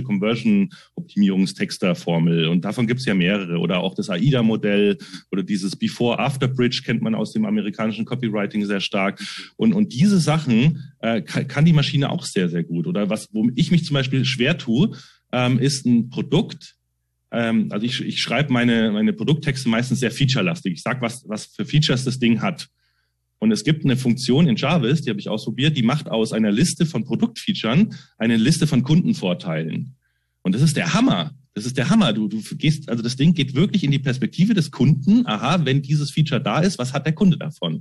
Conversion-Optimierungstexter-Formel und davon gibt es ja mehrere. Oder auch das AIDA-Modell oder dieses Before-After-Bridge kennt man aus dem amerikanischen Copywriting sehr stark. Und diese Sachen kann die Maschine auch sehr, sehr gut. Oder wo ich mich zum Beispiel schwer tue, ist ein Produkt. Also ich schreibe meine Produkttexte meistens sehr featurelastig. Ich sage, was für Features das Ding hat. Und es gibt eine Funktion in Jarvis, die habe ich ausprobiert, die macht aus einer Liste von Produktfeaturen eine Liste von Kundenvorteilen. Und das ist der Hammer. Das ist der Hammer. Du gehst, also das Ding geht wirklich in die Perspektive des Kunden. Aha, wenn dieses Feature da ist, was hat der Kunde davon?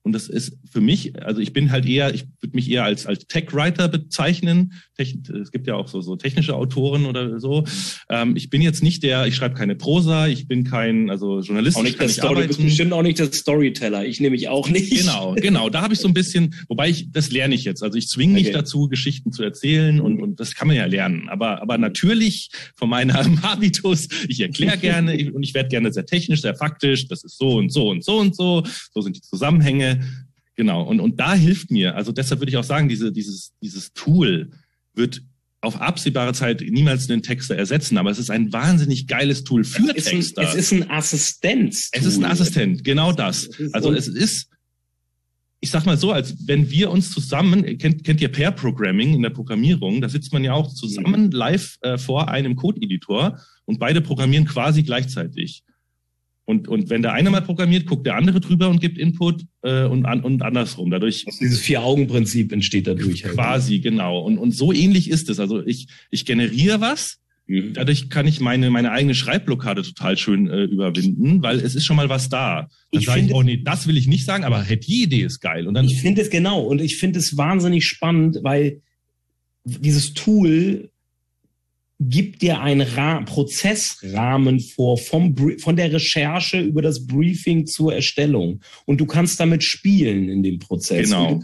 Und das ist für mich, also ich würde mich eher als Tech-Writer bezeichnen. Es gibt ja auch so technische Autoren oder so. Ich bin jetzt nicht ich schreibe keine Prosa, ich bin kein, also Journalist. Auch nicht der Story, du bist bestimmt auch nicht der Storyteller. Ich nämlich auch nicht. Genau. Da habe ich so ein bisschen, wobei das lerne ich jetzt. Also ich zwinge mich dazu, Geschichten zu erzählen und das kann man ja lernen. Aber natürlich von meinem Habitus, ich erkläre gerne und ich werde gerne sehr technisch, sehr faktisch. Das ist so und so und so und so. So sind die Zusammenhänge. Genau. Und da hilft mir, also deshalb würde ich auch sagen, dieses Tool wird auf absehbare Zeit niemals einen Texter ersetzen, aber es ist ein wahnsinnig geiles Tool für Texter. Es ist ein Assistent. Es ist ein Assistent, genau das. Also es ist, ich sag mal so, als wenn wir uns zusammen, kennt ihr Pair Programming in der Programmierung, da sitzt man ja auch zusammen live vor einem Code-Editor und beide programmieren quasi gleichzeitig. Und wenn der eine mal programmiert, guckt der andere drüber und gibt Input und andersrum. Dadurch dieses Vier-Augen-Prinzip entsteht dadurch. Quasi, genau. Und so ähnlich ist es. Also ich generiere was, dadurch kann ich meine eigene Schreibblockade total schön überwinden, weil es ist schon mal was da. Dann sage ich, nee, das will ich nicht sagen, aber die Idee ist geil. Und dann ich finde es genau und ich finde es wahnsinnig spannend, weil dieses Tool gibt dir einen Prozessrahmen vor, von der Recherche über das Briefing zur Erstellung. Und du kannst damit spielen in dem Prozess. Genau.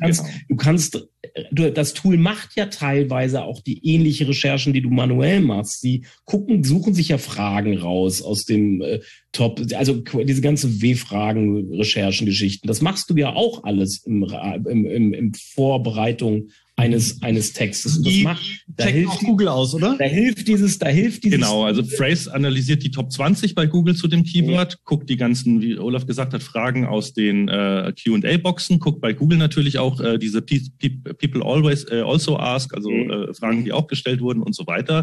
Das Tool macht ja teilweise auch die ähnliche Recherchen, die du manuell machst. Sie suchen sich ja Fragen raus aus dem also diese ganzen W-Fragen, Recherchen-Geschichten. Das machst du ja auch alles im Vorbereitung eines Textes. Da hilft auch Google aus, oder? Da hilft dieses. Genau, also Phrase analysiert die Top 20 bei Google zu dem Keyword, guckt die ganzen, wie Olaf gesagt hat, Fragen aus den Q&A-Boxen, guckt bei Google natürlich auch diese People always also ask, also Fragen, die auch gestellt wurden und so weiter.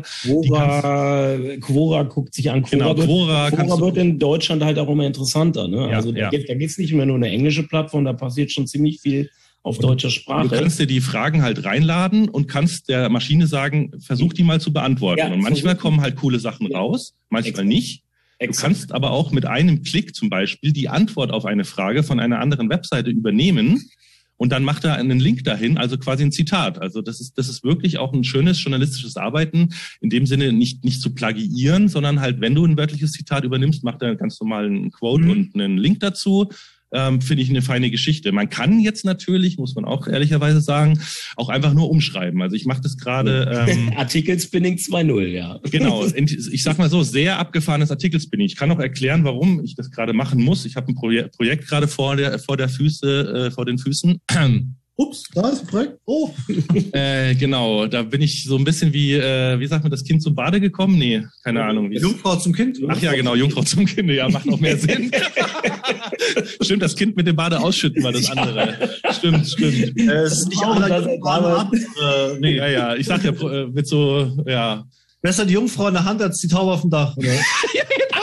Quora guckt sich an. Quora wird in Deutschland halt auch immer interessanter. Ne? Ja, also da geht's nicht mehr nur eine englische Plattform, da passiert schon ziemlich viel auf deutscher Sprache. Du kannst dir die Fragen halt reinladen und kannst der Maschine sagen, versuch die mal zu beantworten. Ja, und manchmal kommen halt coole Sachen raus, manchmal nicht. Du kannst aber auch mit einem Klick zum Beispiel die Antwort auf eine Frage von einer anderen Webseite übernehmen und dann macht er einen Link dahin, also quasi ein Zitat. Also das ist wirklich auch ein schönes journalistisches Arbeiten, in dem Sinne nicht zu plagiieren, sondern halt, wenn du ein wörtliches Zitat übernimmst, macht er ganz normal einen Quote und einen Link dazu. Finde ich eine feine Geschichte. Man kann jetzt natürlich, muss man auch ehrlicherweise sagen, auch einfach nur umschreiben. Also ich mache das gerade... Artikelspinning 2.0, ja. Genau, ich sag mal so, sehr abgefahrenes Artikelspinning. Ich kann auch erklären, warum ich das gerade machen muss. Ich habe ein Projekt gerade vor den Füßen. Ups, da ist ein Projekt. Oh. Genau, da bin ich so ein bisschen wie sagt man, das Kind zum Bade gekommen? Nee, keine Ahnung. Jungfrau zum Kind? Ach ja, genau, Jungfrau zum Kind. Ja, macht noch mehr Sinn. Stimmt, das Kind mit dem Bade ausschütten war das andere. Stimmt. Es ist nicht aller nee. Ja, ich sag ja, mit so, ja. Besser die Jungfrau in der Hand als die Taube auf dem Dach, oder? Ja,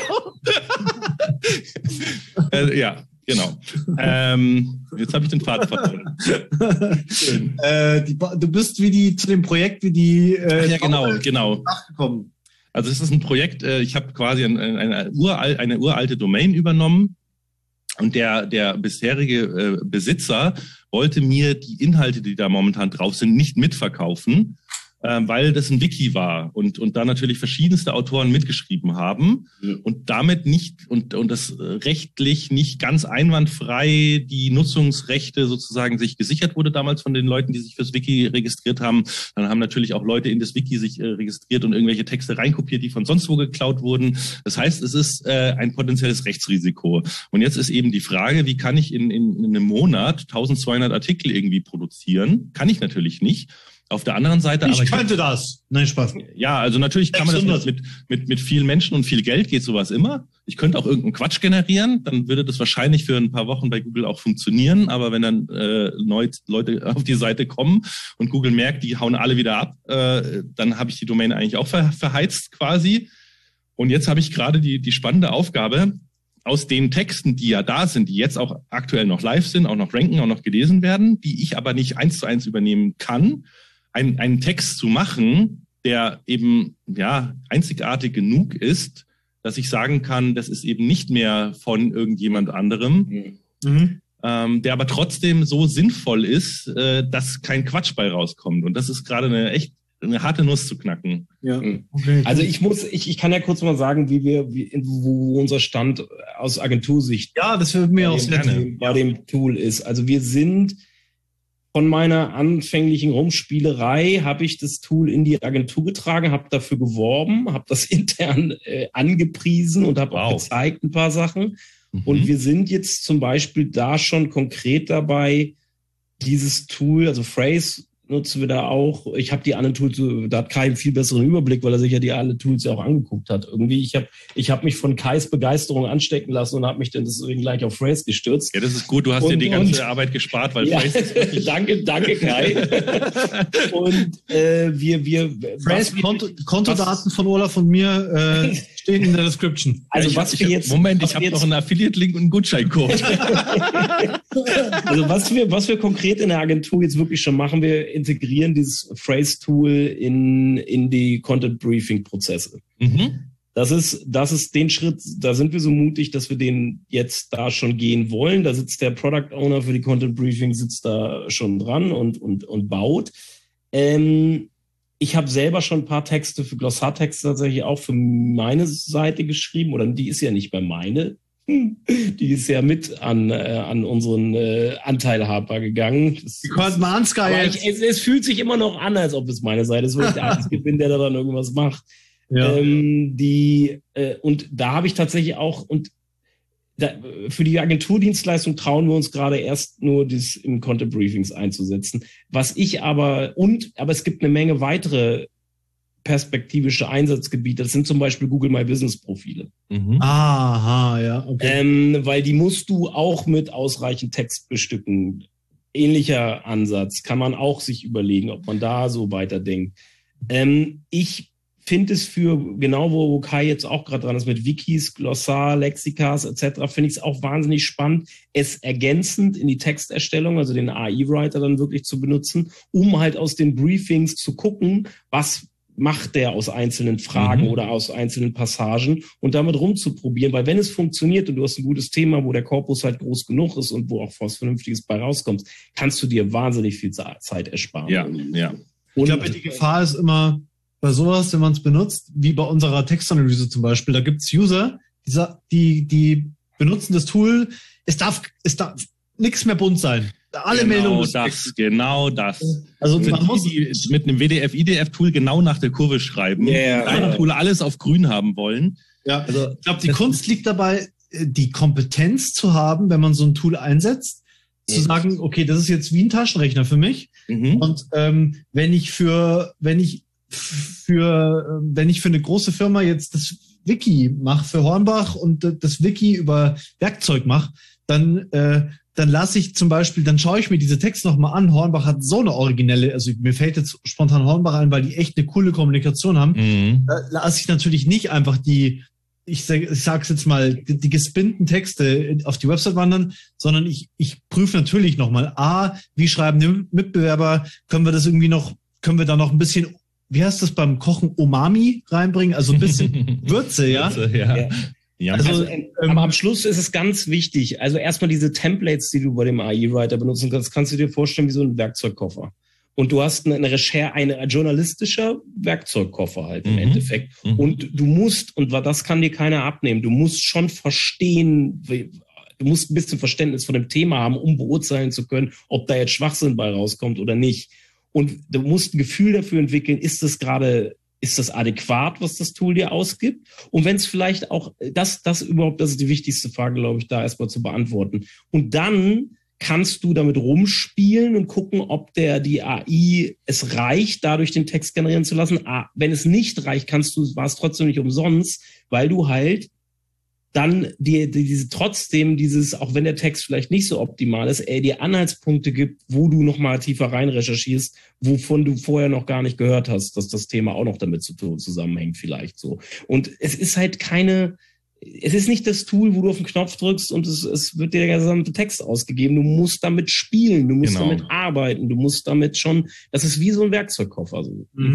genau. Ja. Genau. Jetzt habe ich den Faden verloren. Du bist zu dem Projekt wie die ja, genau. nachgekommen. Also es ist ein Projekt, ich habe quasi eine uralte Domain übernommen und der bisherige Besitzer wollte mir die Inhalte, die da momentan drauf sind, nicht mitverkaufen, weil das ein Wiki war und da natürlich verschiedenste Autoren mitgeschrieben haben und damit nicht und das rechtlich nicht ganz einwandfrei die Nutzungsrechte sozusagen sich gesichert wurde damals von den Leuten, die sich fürs Wiki registriert haben. Dann haben natürlich auch Leute in das Wiki sich registriert und irgendwelche Texte reinkopiert, die von sonst wo geklaut wurden. Das heißt, es ist ein potenzielles Rechtsrisiko. Und jetzt ist eben die Frage, wie kann ich in einem Monat 1200 Artikel irgendwie produzieren? Kann ich natürlich nicht. Auf der anderen Seite... Ich könnte das. Nein, Spaß. Ja, also natürlich kann man das mit vielen Menschen und viel Geld geht sowas immer. Ich könnte auch irgendeinen Quatsch generieren, dann würde das wahrscheinlich für ein paar Wochen bei Google auch funktionieren. Aber wenn dann Leute auf die Seite kommen und Google merkt, die hauen alle wieder ab, dann habe ich die Domain eigentlich auch verheizt quasi. Und jetzt habe ich gerade die spannende Aufgabe, aus den Texten, die ja da sind, die jetzt auch aktuell noch live sind, auch noch ranken, auch noch gelesen werden, die ich aber nicht 1:1 übernehmen kann, einen Text zu machen, der eben einzigartig genug ist, dass ich sagen kann, das ist eben nicht mehr von irgendjemand anderem, der aber trotzdem so sinnvoll ist, dass kein Quatsch bei rauskommt. Und das ist gerade eine harte Nuss zu knacken. Ja. Okay. Also ich kann ja kurz mal sagen, wo unser Stand aus Agentursicht das wird mir auch sehr bei dem Tool ist. Also wir sind von meiner anfänglichen Rumspielerei, habe ich das Tool in die Agentur getragen, habe dafür geworben, habe das intern angepriesen und habe auch gezeigt ein paar Sachen. Und wir sind jetzt zum Beispiel da schon konkret dabei, dieses Tool, also Phrase nutzen wir da auch. Ich habe die anderen Tools, da hat Kai einen viel besseren Überblick, weil er sich ja die alle Tools ja auch angeguckt hat. Irgendwie, ich hab mich von Kais Begeisterung anstecken lassen und habe mich dann deswegen gleich auf Phrase gestürzt. Ja, das ist gut. Du hast dir die ganze Arbeit gespart, weil Phrase ist wirklich... Danke, Kai. Und Phrase, Kontodaten von Olaf und mir stehen in der Description. Also ich habe noch einen Affiliate-Link und einen Gutscheincode. Also was wir konkret in der Agentur jetzt wirklich schon machen, wir integrieren dieses Phrase-Tool in die Content-Briefing-Prozesse. Das ist den Schritt, da sind wir so mutig, dass wir den jetzt da schon gehen wollen. Da sitzt der Product Owner für die Content-Briefing, sitzt da schon dran und baut. Ich habe selber schon ein paar Texte für Glossartexte tatsächlich auch für meine Seite geschrieben, oder die ist ja nicht mehr meine. Die ist ja mit an unseren Anteilhaber gegangen. Es fühlt sich immer noch an, als ob es meine Seite ist, weil ich der Einzige bin, der da dann irgendwas macht. Ja. Und da habe ich tatsächlich auch, für die Agenturdienstleistung trauen wir uns gerade erst nur das im Content Briefings einzusetzen. Aber es gibt eine Menge weitere perspektivische Einsatzgebiete. Das sind zum Beispiel Google My Business Profile. Aha, ja. Okay. Weil die musst du auch mit ausreichend Text bestücken. Ähnlicher Ansatz. Kann man auch sich überlegen, ob man da so weiterdenkt. Ich finde es genau wo Kai jetzt auch gerade dran ist, mit Wikis, Glossar, Lexikas etc., finde ich es auch wahnsinnig spannend, es ergänzend in die Texterstellung, also den AI-Writer dann wirklich zu benutzen, um halt aus den Briefings zu gucken, was macht der aus einzelnen Fragen oder aus einzelnen Passagen und damit rumzuprobieren, weil wenn es funktioniert und du hast ein gutes Thema, wo der Korpus halt groß genug ist und wo auch was Vernünftiges bei rauskommt, kannst du dir wahnsinnig viel Zeit ersparen. Ja. Ich glaube, die Gefahr ist immer bei sowas, wenn man es benutzt, wie bei unserer Textanalyse zum Beispiel, da gibt es User, die benutzen das Tool, es darf nichts mehr bunt sein. Alle Meldungen. Genau das. Also man muss die mit einem WDF-IDF-Tool genau nach der Kurve schreiben. Ein Tool alles auf grün haben wollen. Ja, also ich glaube, die Kunst liegt dabei, die Kompetenz zu haben, wenn man so ein Tool einsetzt, zu sagen, okay, das ist jetzt wie ein Taschenrechner für mich. Und wenn ich für eine große Firma jetzt das Wiki mache für Hornbach und das Wiki über Werkzeug mache, dann lasse ich zum Beispiel, dann schaue ich mir diese Texte nochmal an. Hornbach hat so eine originelle, also mir fällt jetzt spontan Hornbach ein, weil die echt eine coole Kommunikation haben. Da lasse ich natürlich nicht einfach ich sag's jetzt mal, die gespinnten Texte auf die Website wandern, sondern ich prüfe natürlich nochmal, wie schreiben die Mitbewerber, können wir da noch ein bisschen, wie heißt das beim Kochen, Umami reinbringen, also ein bisschen Würze, ja? Ja, also am Schluss ist es ganz wichtig. Also erstmal diese Templates, die du bei dem AI-Writer benutzen kannst, kannst du dir vorstellen wie so ein Werkzeugkoffer. Und du hast ein journalistischer Werkzeugkoffer halt im Endeffekt. Und du musst, und das kann dir keiner abnehmen, du musst schon verstehen, du musst ein bisschen Verständnis von dem Thema haben, um beurteilen zu können, ob da jetzt Schwachsinn bei rauskommt oder nicht. Und du musst ein Gefühl dafür entwickeln, ist das adäquat, was das Tool dir ausgibt? Und wenn es vielleicht auch, das ist die wichtigste Frage, glaube ich, da erstmal zu beantworten. Und dann kannst du damit rumspielen und gucken, ob die AI es reicht, dadurch den Text generieren zu lassen. Wenn es nicht reicht, war es trotzdem nicht umsonst, weil du halt dann auch wenn der Text vielleicht nicht so optimal ist, dir Anhaltspunkte gibt, wo du nochmal tiefer rein recherchierst, wovon du vorher noch gar nicht gehört hast, dass das Thema auch noch damit zusammenhängt vielleicht so. Und es ist halt es ist nicht das Tool, wo du auf den Knopf drückst und es wird dir der gesamte Text ausgegeben. Du musst damit spielen, du musst damit arbeiten, du musst damit schon, das ist wie so ein Werkzeugkoffer. So.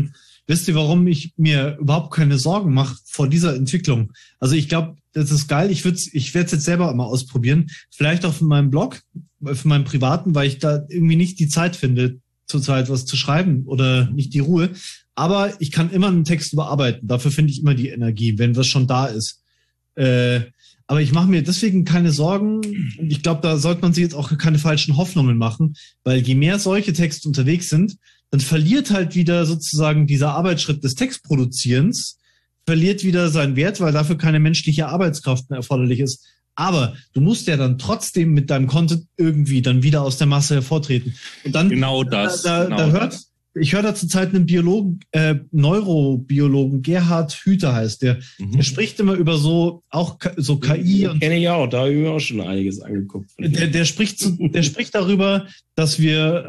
wisst ihr, warum ich mir überhaupt keine Sorgen mache vor dieser Entwicklung? Also ich glaube, das ist geil. Ich werde es jetzt selber mal ausprobieren. Vielleicht auch von meinem Blog, von meinem privaten, weil ich da irgendwie nicht die Zeit finde, zurzeit was zu schreiben oder nicht die Ruhe. Aber ich kann immer einen Text überarbeiten. Dafür finde ich immer die Energie, wenn was schon da ist. Aber ich mache mir deswegen keine Sorgen. Und ich glaube, da sollte man sich jetzt auch keine falschen Hoffnungen machen, weil je mehr solche Texte unterwegs sind, dann verliert halt wieder sozusagen dieser Arbeitsschritt des Textproduzierens, verliert wieder seinen Wert, weil dafür keine menschliche Arbeitskraft mehr erforderlich ist. Aber du musst ja dann trotbiologen mit deinem Content irgendwie dann wieder aus der Masse hervortreten. Und dann genau das. Ich höre da zurzeit einen Biologen, Neurobiologen, Gerhard Hüther heißt der. Der spricht immer über so KI. Kenne ich auch, da habe ich mir auch schon einiges angeguckt. Der spricht darüber, dass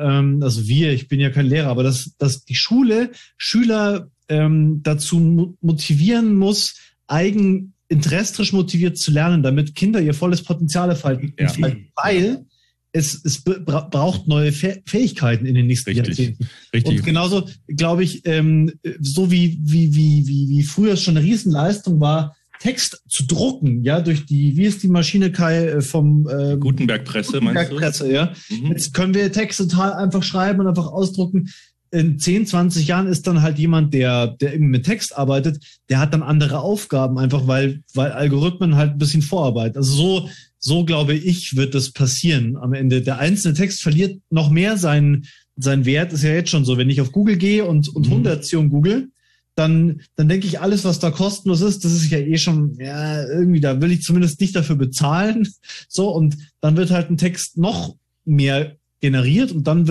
ich bin ja kein Lehrer, aber dass die Schule Schüler dazu motivieren muss, eigeninteressisch motiviert zu lernen, damit Kinder ihr volles Potenzial entfalten, weil es braucht neue Fähigkeiten in den nächsten Jahrzehnten. Richtig. Und genauso glaube ich, so wie früher es schon eine Riesenleistung war, Text zu drucken, ja, durch wie ist die Maschine, Kai, vom Gutenberg-Presse, meinst du? Gutenberg-Presse, ja. Jetzt können wir Texte total einfach schreiben und einfach ausdrucken. In 10, 20 Jahren ist dann halt jemand, der irgendwie mit Text arbeitet, der hat dann andere Aufgaben, einfach weil Algorithmen halt ein bisschen vorarbeiten. Also so glaube ich, wird das passieren am Ende. Der einzelne Text verliert noch mehr seinen Wert, ist ja jetzt schon so. Wenn ich auf Google gehe und Hundeerziehung google, dann denke ich, alles, was da kostenlos ist, das ist ja eh schon, ja, irgendwie, da will ich zumindest nicht dafür bezahlen. So, und dann wird halt ein Text noch mehr generiert und dann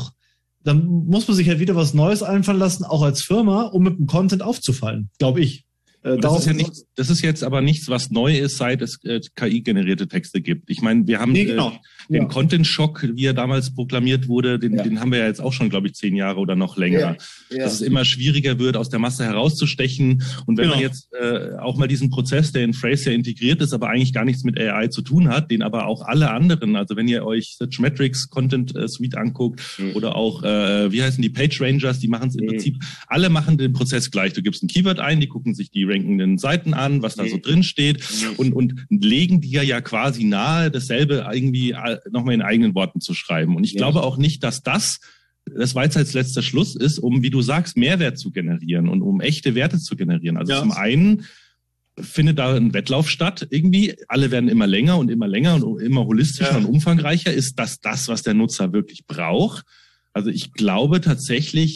muss man sich halt wieder was Neues einfallen lassen, auch als Firma, um mit dem Content aufzufallen, glaube ich. Das ist jetzt aber nichts, was neu ist, seit es KI-generierte Texte gibt. Ich meine, wir haben den Content-Schock, wie er damals proklamiert wurde, den haben wir ja jetzt auch schon, glaube ich, 10 Jahre oder noch länger. Ja. Dass es immer schwieriger wird, aus der Masse herauszustechen. Und wenn man jetzt auch mal diesen Prozess, der in Phrase ja integriert ist, aber eigentlich gar nichts mit AI zu tun hat, den aber auch alle anderen, also wenn ihr euch Searchmetrics Content Suite anguckt oder auch, wie heißen die, Page Rangers, die machen es im Prinzip, alle machen den Prozess gleich. Du gibst ein Keyword ein, die gucken sich die rankenden Seiten an, was da so drin steht und legen dir ja quasi nahe, dasselbe irgendwie nochmal in eigenen Worten zu schreiben. Und ich glaube auch nicht, dass das Weisheitsletzter Schluss ist, um, wie du sagst, Mehrwert zu generieren und um echte Werte zu generieren. Also zum einen findet da ein Wettlauf statt irgendwie. Alle werden immer länger und immer holistischer und umfangreicher. Ist das, was der Nutzer wirklich braucht? Also ich glaube tatsächlich,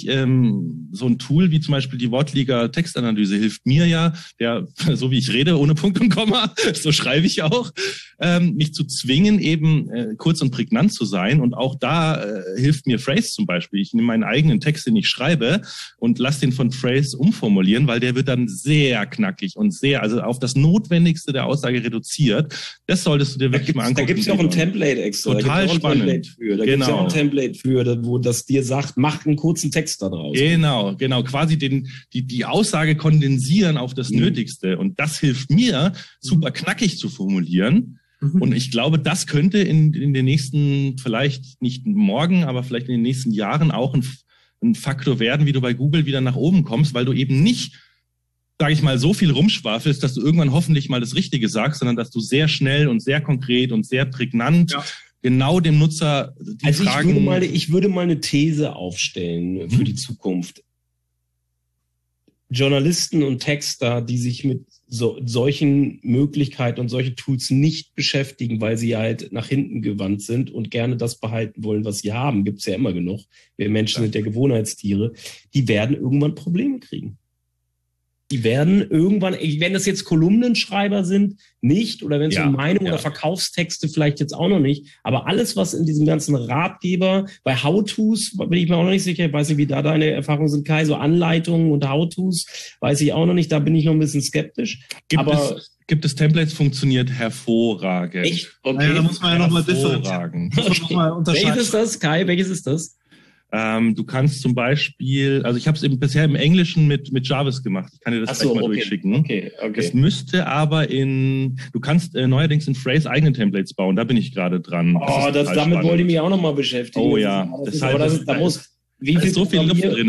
so ein Tool wie zum Beispiel die Wortliga Textanalyse hilft mir ja, so wie ich rede, ohne Punkt und Komma, so schreibe ich auch, mich zu zwingen, eben kurz und prägnant zu sein. Und auch da hilft mir Phrase zum Beispiel. Ich nehme meinen eigenen Text, den ich schreibe, und lasse den von Phrase umformulieren, weil der wird dann sehr knackig und also auf das Notwendigste der Aussage reduziert. Das solltest du dir wirklich mal angucken. Da gibt es ja auch ein Template extra. Total spannend. Da gibt es ja auch ein Template für, wo das dir sagt, mach einen kurzen Text da draus. Genau. Quasi die Aussage kondensieren auf das Nötigste. Und das hilft mir, super knackig zu formulieren. Und ich glaube, das könnte in den nächsten, vielleicht nicht morgen, aber vielleicht in den nächsten Jahren auch ein Faktor werden, wie du bei Google wieder nach oben kommst, weil du eben nicht, sage ich mal, so viel rumschwafelst, dass du irgendwann hoffentlich mal das Richtige sagst, sondern dass du sehr schnell und sehr konkret und sehr prägnant genau dem Nutzer die Fragen... Ich würde mal eine These aufstellen für die Zukunft. Journalisten und Texter, die sich mit solchen Möglichkeiten und solche Tools nicht beschäftigen, weil sie halt nach hinten gewandt sind und gerne das behalten wollen, was sie haben, gibt's ja immer genug. Wir Menschen sind ja Gewohnheitstiere. Die werden irgendwann Probleme kriegen. Die werden irgendwann, wenn das jetzt Kolumnenschreiber sind, nicht, oder wenn es um Meinung oder Verkaufstexte vielleicht jetzt auch noch nicht, aber alles, was in diesem ganzen Ratgeber, bei How-Tos bin ich mir auch noch nicht sicher, ich weiß nicht, wie da deine Erfahrungen sind, Kai, so Anleitungen und How-Tos, weiß ich auch noch nicht, da bin ich noch ein bisschen skeptisch. Gibt es Templates, funktioniert hervorragend. Echt? Okay. Naja, da muss man ja nochmal differenzieren. Welches ist das, Kai? Welches ist das? Du kannst zum Beispiel, also ich habe es eben bisher im Englischen mit Jarvis gemacht. Ich kann dir das gleich mal durchschicken. Okay. Es müsste aber du kannst neuerdings in Phrase eigene Templates bauen. Da bin ich gerade dran. Damit wollte ich mich auch nochmal beschäftigen. Oh ja. Da muss wie viel so viel Luft drinnen.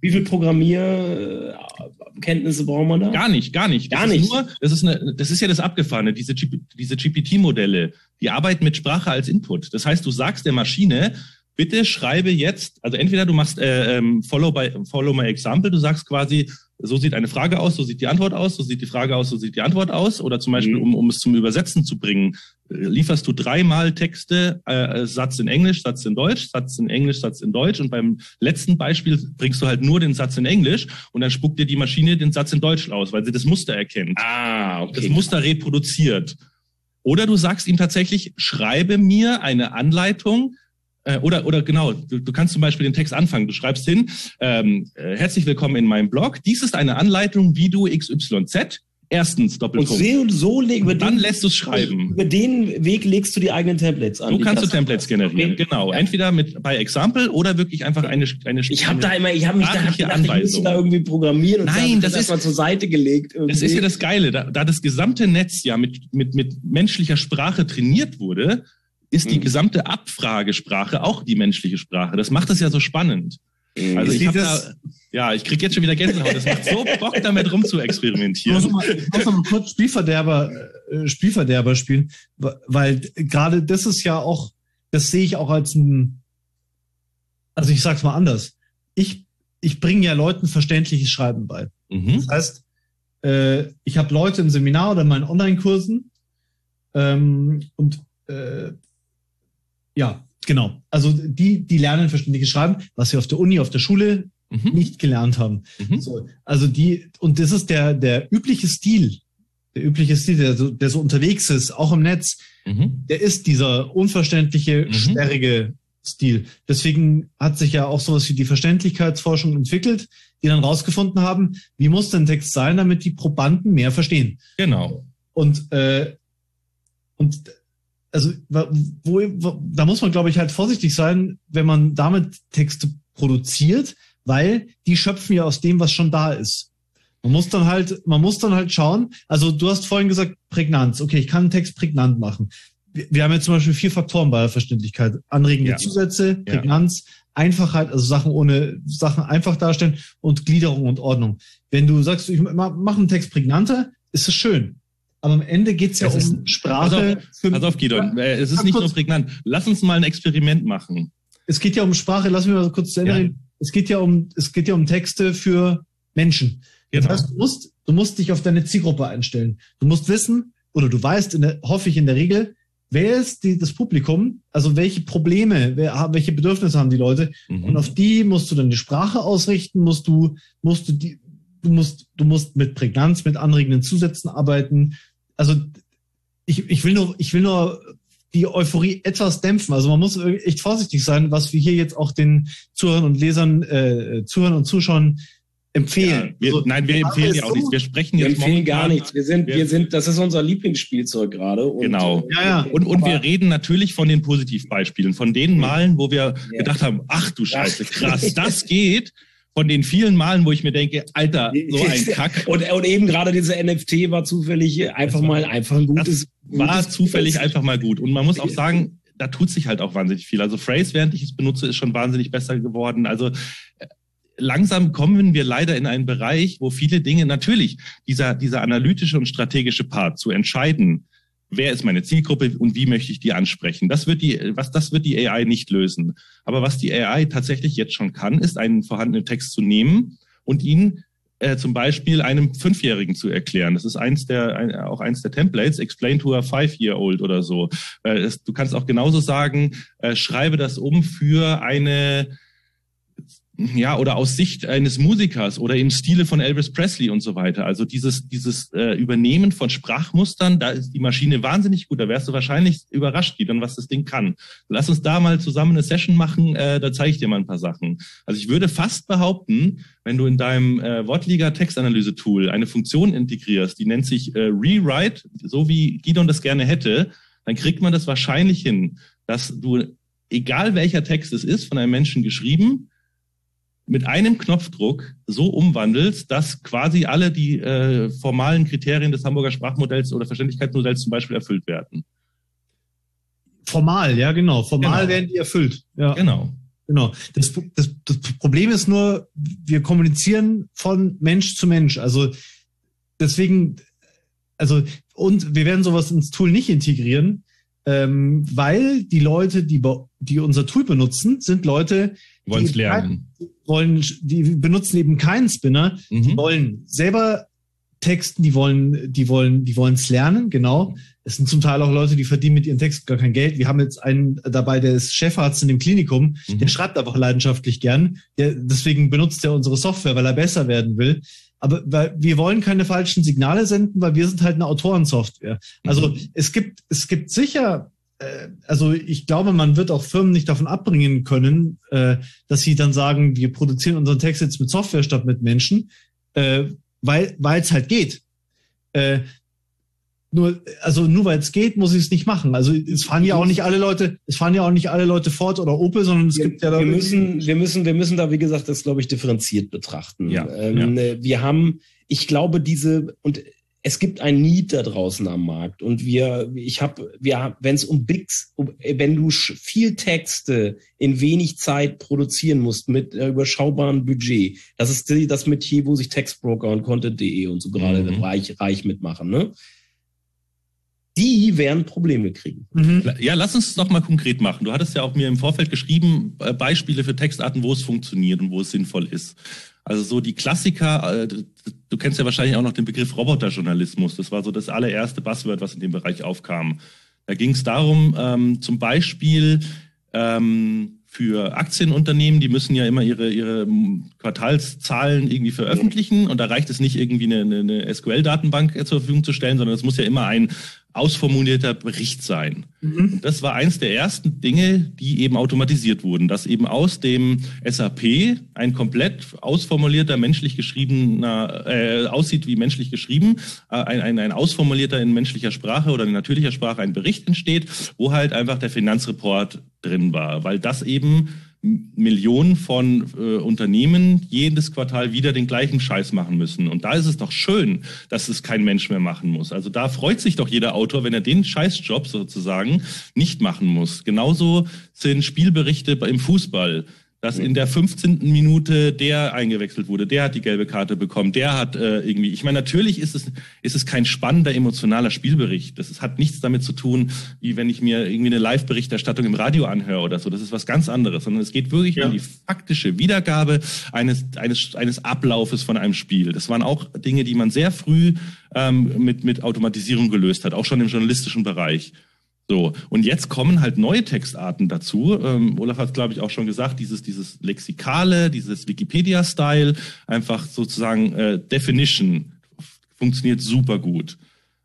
Wie viel Programmierkenntnisse braucht man da? Gar nicht. Das ist ja das Abgefahrene, diese GPT-Modelle, die arbeiten mit Sprache als Input. Das heißt, du sagst der Maschine, bitte schreibe jetzt, also entweder du machst Follow my example, du sagst quasi, so sieht eine Frage aus, so sieht die Antwort aus, so sieht die Frage aus, so sieht die Antwort aus. Oder zum Beispiel, um es zum Übersetzen zu bringen, lieferst du 3-mal Texte, Satz in Englisch, Satz in Deutsch, Satz in Englisch, Satz in Deutsch. Und beim letzten Beispiel bringst du halt nur den Satz in Englisch und dann spuckt dir die Maschine den Satz in Deutsch aus, weil sie das Muster erkennt. Okay. Das Muster reproduziert. Oder du sagst ihm tatsächlich, schreibe mir eine Anleitung. Oder genau, du kannst zum Beispiel den Text anfangen. Du schreibst hin, herzlich willkommen in meinem Blog. Dies ist eine Anleitung, wie du XYZ. Erstens, Doppelpunkt. Und dann lässt du es schreiben. Über den Weg legst du die eigenen Templates an. So kannst du Templates generieren, genau. Ja. Entweder bei Example oder wirklich einfach eine Ich müsste da irgendwie programmieren und Nein, das ist mal zur Seite gelegt. Irgendwie. Das ist ja das Geile. Da das gesamte Netz ja mit menschlicher Sprache trainiert wurde, ist die gesamte Abfragesprache auch die menschliche Sprache. Das macht es ja so spannend. Also ich krieg jetzt schon wieder Gänsehaut. Das macht so Bock, damit rum zu experimentieren. Ich muss noch mal kurz Spielverderber spielen, weil gerade das ist ja auch, das sehe ich auch als also ich sag's mal anders. Ich bringe ja Leuten verständliches Schreiben bei. Das heißt, ich habe Leute im Seminar oder in meinen Online-Kursen ja, genau. Also die lernen verständliches Schreiben, was sie auf der Uni, auf der Schule nicht gelernt haben. So, also und das ist der übliche Stil, der so unterwegs ist, auch im Netz, der ist dieser unverständliche, sperrige Stil. Deswegen hat sich ja auch sowas wie die Verständlichkeitsforschung entwickelt, die dann rausgefunden haben, wie muss denn Text sein, damit die Probanden mehr verstehen. Genau. Und also da muss man, glaube ich, halt vorsichtig sein, wenn man damit Texte produziert, weil die schöpfen ja aus dem, was schon da ist. Man muss dann halt schauen, also du hast vorhin gesagt, Prägnanz. Okay, ich kann einen Text prägnant machen. Wir haben jetzt zum Beispiel 4 Faktoren bei der Verständlichkeit. Anregende Zusätze, Prägnanz, Einfachheit, also Sachen einfach darstellen und Gliederung und Ordnung. Wenn du sagst, ich mache einen Text prägnanter, ist es schön. Aber am Ende geht's ja um Sprache. Pass auf, Gidon. Es ist nicht nur prägnant. Lass uns mal ein Experiment machen. Es geht ja um Sprache. Lass mich mal kurz zu Ende reden. Es geht ja um Texte für Menschen. Genau. Das heißt, du musst dich auf deine Zielgruppe einstellen. Du musst wissen, oder du weißt, hoffe ich in der Regel, wer ist das Publikum, also welche Probleme, welche Bedürfnisse haben die Leute. Und auf die musst du dann die Sprache ausrichten, Du musst mit Prägnanz, mit anregenden Zusätzen arbeiten. Also ich will nur die Euphorie etwas dämpfen. Also man muss echt vorsichtig sein, was wir hier jetzt auch den Zuhörern und Lesern, Zuhörern und Zuschauern empfehlen. Ja, wir empfehlen ja auch nichts. Wir sprechen jetzt empfehlen gar nichts. Wir sind, das ist unser Lieblingsspielzeug gerade. Genau. Und wir reden natürlich von den Positivbeispielen, von den Malen, wo wir gedacht haben, ach du Scheiße, krass, das geht. Von den vielen Malen, wo ich mir denke, Alter, so ein Kack. Und eben gerade diese NFT war zufällig einfach ein gutes. War zufällig einfach mal gut. Und man muss auch sagen, da tut sich halt auch wahnsinnig viel. Also Phrase, während ich es benutze, ist schon wahnsinnig besser geworden. Also langsam kommen wir leider in einen Bereich, wo viele Dinge, natürlich dieser analytische und strategische Part zu entscheiden, wer ist meine Zielgruppe und wie möchte ich die ansprechen? Das wird die AI nicht lösen. Aber was die AI tatsächlich jetzt schon kann, ist einen vorhandenen Text zu nehmen und ihn zum Beispiel einem 5-Jährigen zu erklären. Das ist auch eins der Templates, explain to a 5-year-old oder so. Du kannst auch genauso sagen, schreibe das um für eine, oder aus Sicht eines Musikers oder im Stile von Elvis Presley und so weiter. Also dieses Übernehmen von Sprachmustern, da ist die Maschine wahnsinnig gut. Da wärst du wahrscheinlich überrascht, was das Ding kann. Lass uns da mal zusammen eine Session machen, da zeige ich dir mal ein paar Sachen. Also ich würde fast behaupten, wenn du in deinem Wortliga-Textanalyse-Tool eine Funktion integrierst, die nennt sich Rewrite, so wie Gidon das gerne hätte, dann kriegt man das wahrscheinlich hin, dass du, egal welcher Text es ist, von einem Menschen geschrieben, mit einem Knopfdruck so umwandelst, dass quasi alle die formalen Kriterien des Hamburger Sprachmodells oder Verständlichkeitsmodells zum Beispiel erfüllt werden. Formal, ja genau. Formal werden die erfüllt. Ja. Genau. Genau. Das Problem ist nur, wir kommunizieren von Mensch zu Mensch. Also deswegen, und wir werden sowas ins Tool nicht integrieren, weil die Leute, die unser Tool benutzen, sind Leute, wollen es lernen. Die benutzen eben keinen Spinner, die wollen selber texten, die wollen es lernen, genau. Es sind zum Teil auch Leute, die verdienen mit ihren Texten gar kein Geld. Wir haben jetzt einen dabei, der ist Chefarzt in dem Klinikum, der schreibt einfach leidenschaftlich gern. Deswegen benutzt er unsere Software, weil er besser werden will. Aber weil wir wollen keine falschen Signale senden, weil wir sind halt eine Autorensoftware. Also es gibt sicher, also ich glaube, man wird auch Firmen nicht davon abbringen können, dass sie dann sagen, wir produzieren unseren Text jetzt mit Software statt mit Menschen, weil es halt geht. Nur weil es geht, muss ich es nicht machen. Also es fahren ja auch nicht alle Leute Ford oder Opel, sondern es gibt ja da. Wir müssen da, wie gesagt, das, glaube ich, differenziert betrachten. Ja, wir haben, ich glaube, es gibt ein Need da draußen am Markt und wenn es wenn du viel Texte in wenig Zeit produzieren musst mit überschaubarem Budget, das ist das Metier, wo sich Textbroker und Content.de und so gerade reich mitmachen, ne? Die werden Probleme kriegen. Ja, lass uns es doch mal konkret machen. Du hattest ja auch mir im Vorfeld geschrieben, Beispiele für Textarten, wo es funktioniert und wo es sinnvoll ist. Also so die Klassiker, du kennst ja wahrscheinlich auch noch den Begriff Roboterjournalismus. Das war so das allererste Buzzword, was in dem Bereich aufkam. Da ging es darum, zum Beispiel für Aktienunternehmen, die müssen ja immer ihre Quartalszahlen irgendwie veröffentlichen und da reicht es nicht, irgendwie eine SQL-Datenbank zur Verfügung zu stellen, sondern es muss ja immer ein ausformulierter Bericht sein. Und das war eins der ersten Dinge, die eben automatisiert wurden, dass eben aus dem SAP ein komplett ausformulierter, menschlich geschriebener, aussieht wie menschlich geschrieben, ein ausformulierter in menschlicher Sprache oder in natürlicher Sprache ein Bericht entsteht, wo halt einfach der Finanzreport drin war, weil das eben Millionen von Unternehmen jedes Quartal wieder den gleichen Scheiß machen müssen. Und da ist es doch schön, dass es kein Mensch mehr machen muss. Also da freut sich doch jeder Autor, wenn er den Scheißjob sozusagen nicht machen muss. Genauso sind Spielberichte im Fußball, dass in der 15. Minute der eingewechselt wurde, der hat die gelbe Karte bekommen, der hat irgendwie, ich meine, natürlich ist es kein spannender, emotionaler Spielbericht. Das hat nichts damit zu tun, wie wenn ich mir irgendwie eine Live-Berichterstattung im Radio anhöre oder so. Das ist was ganz anderes, sondern es geht wirklich um die faktische Wiedergabe eines Ablaufes von einem Spiel. Das waren auch Dinge, die man sehr früh mit Automatisierung gelöst hat, auch schon im journalistischen Bereich. So, und jetzt kommen halt neue Textarten dazu. Olaf hat es, glaube ich, auch schon gesagt, dieses Lexikale, dieses Wikipedia-Style, einfach sozusagen Definition funktioniert super gut.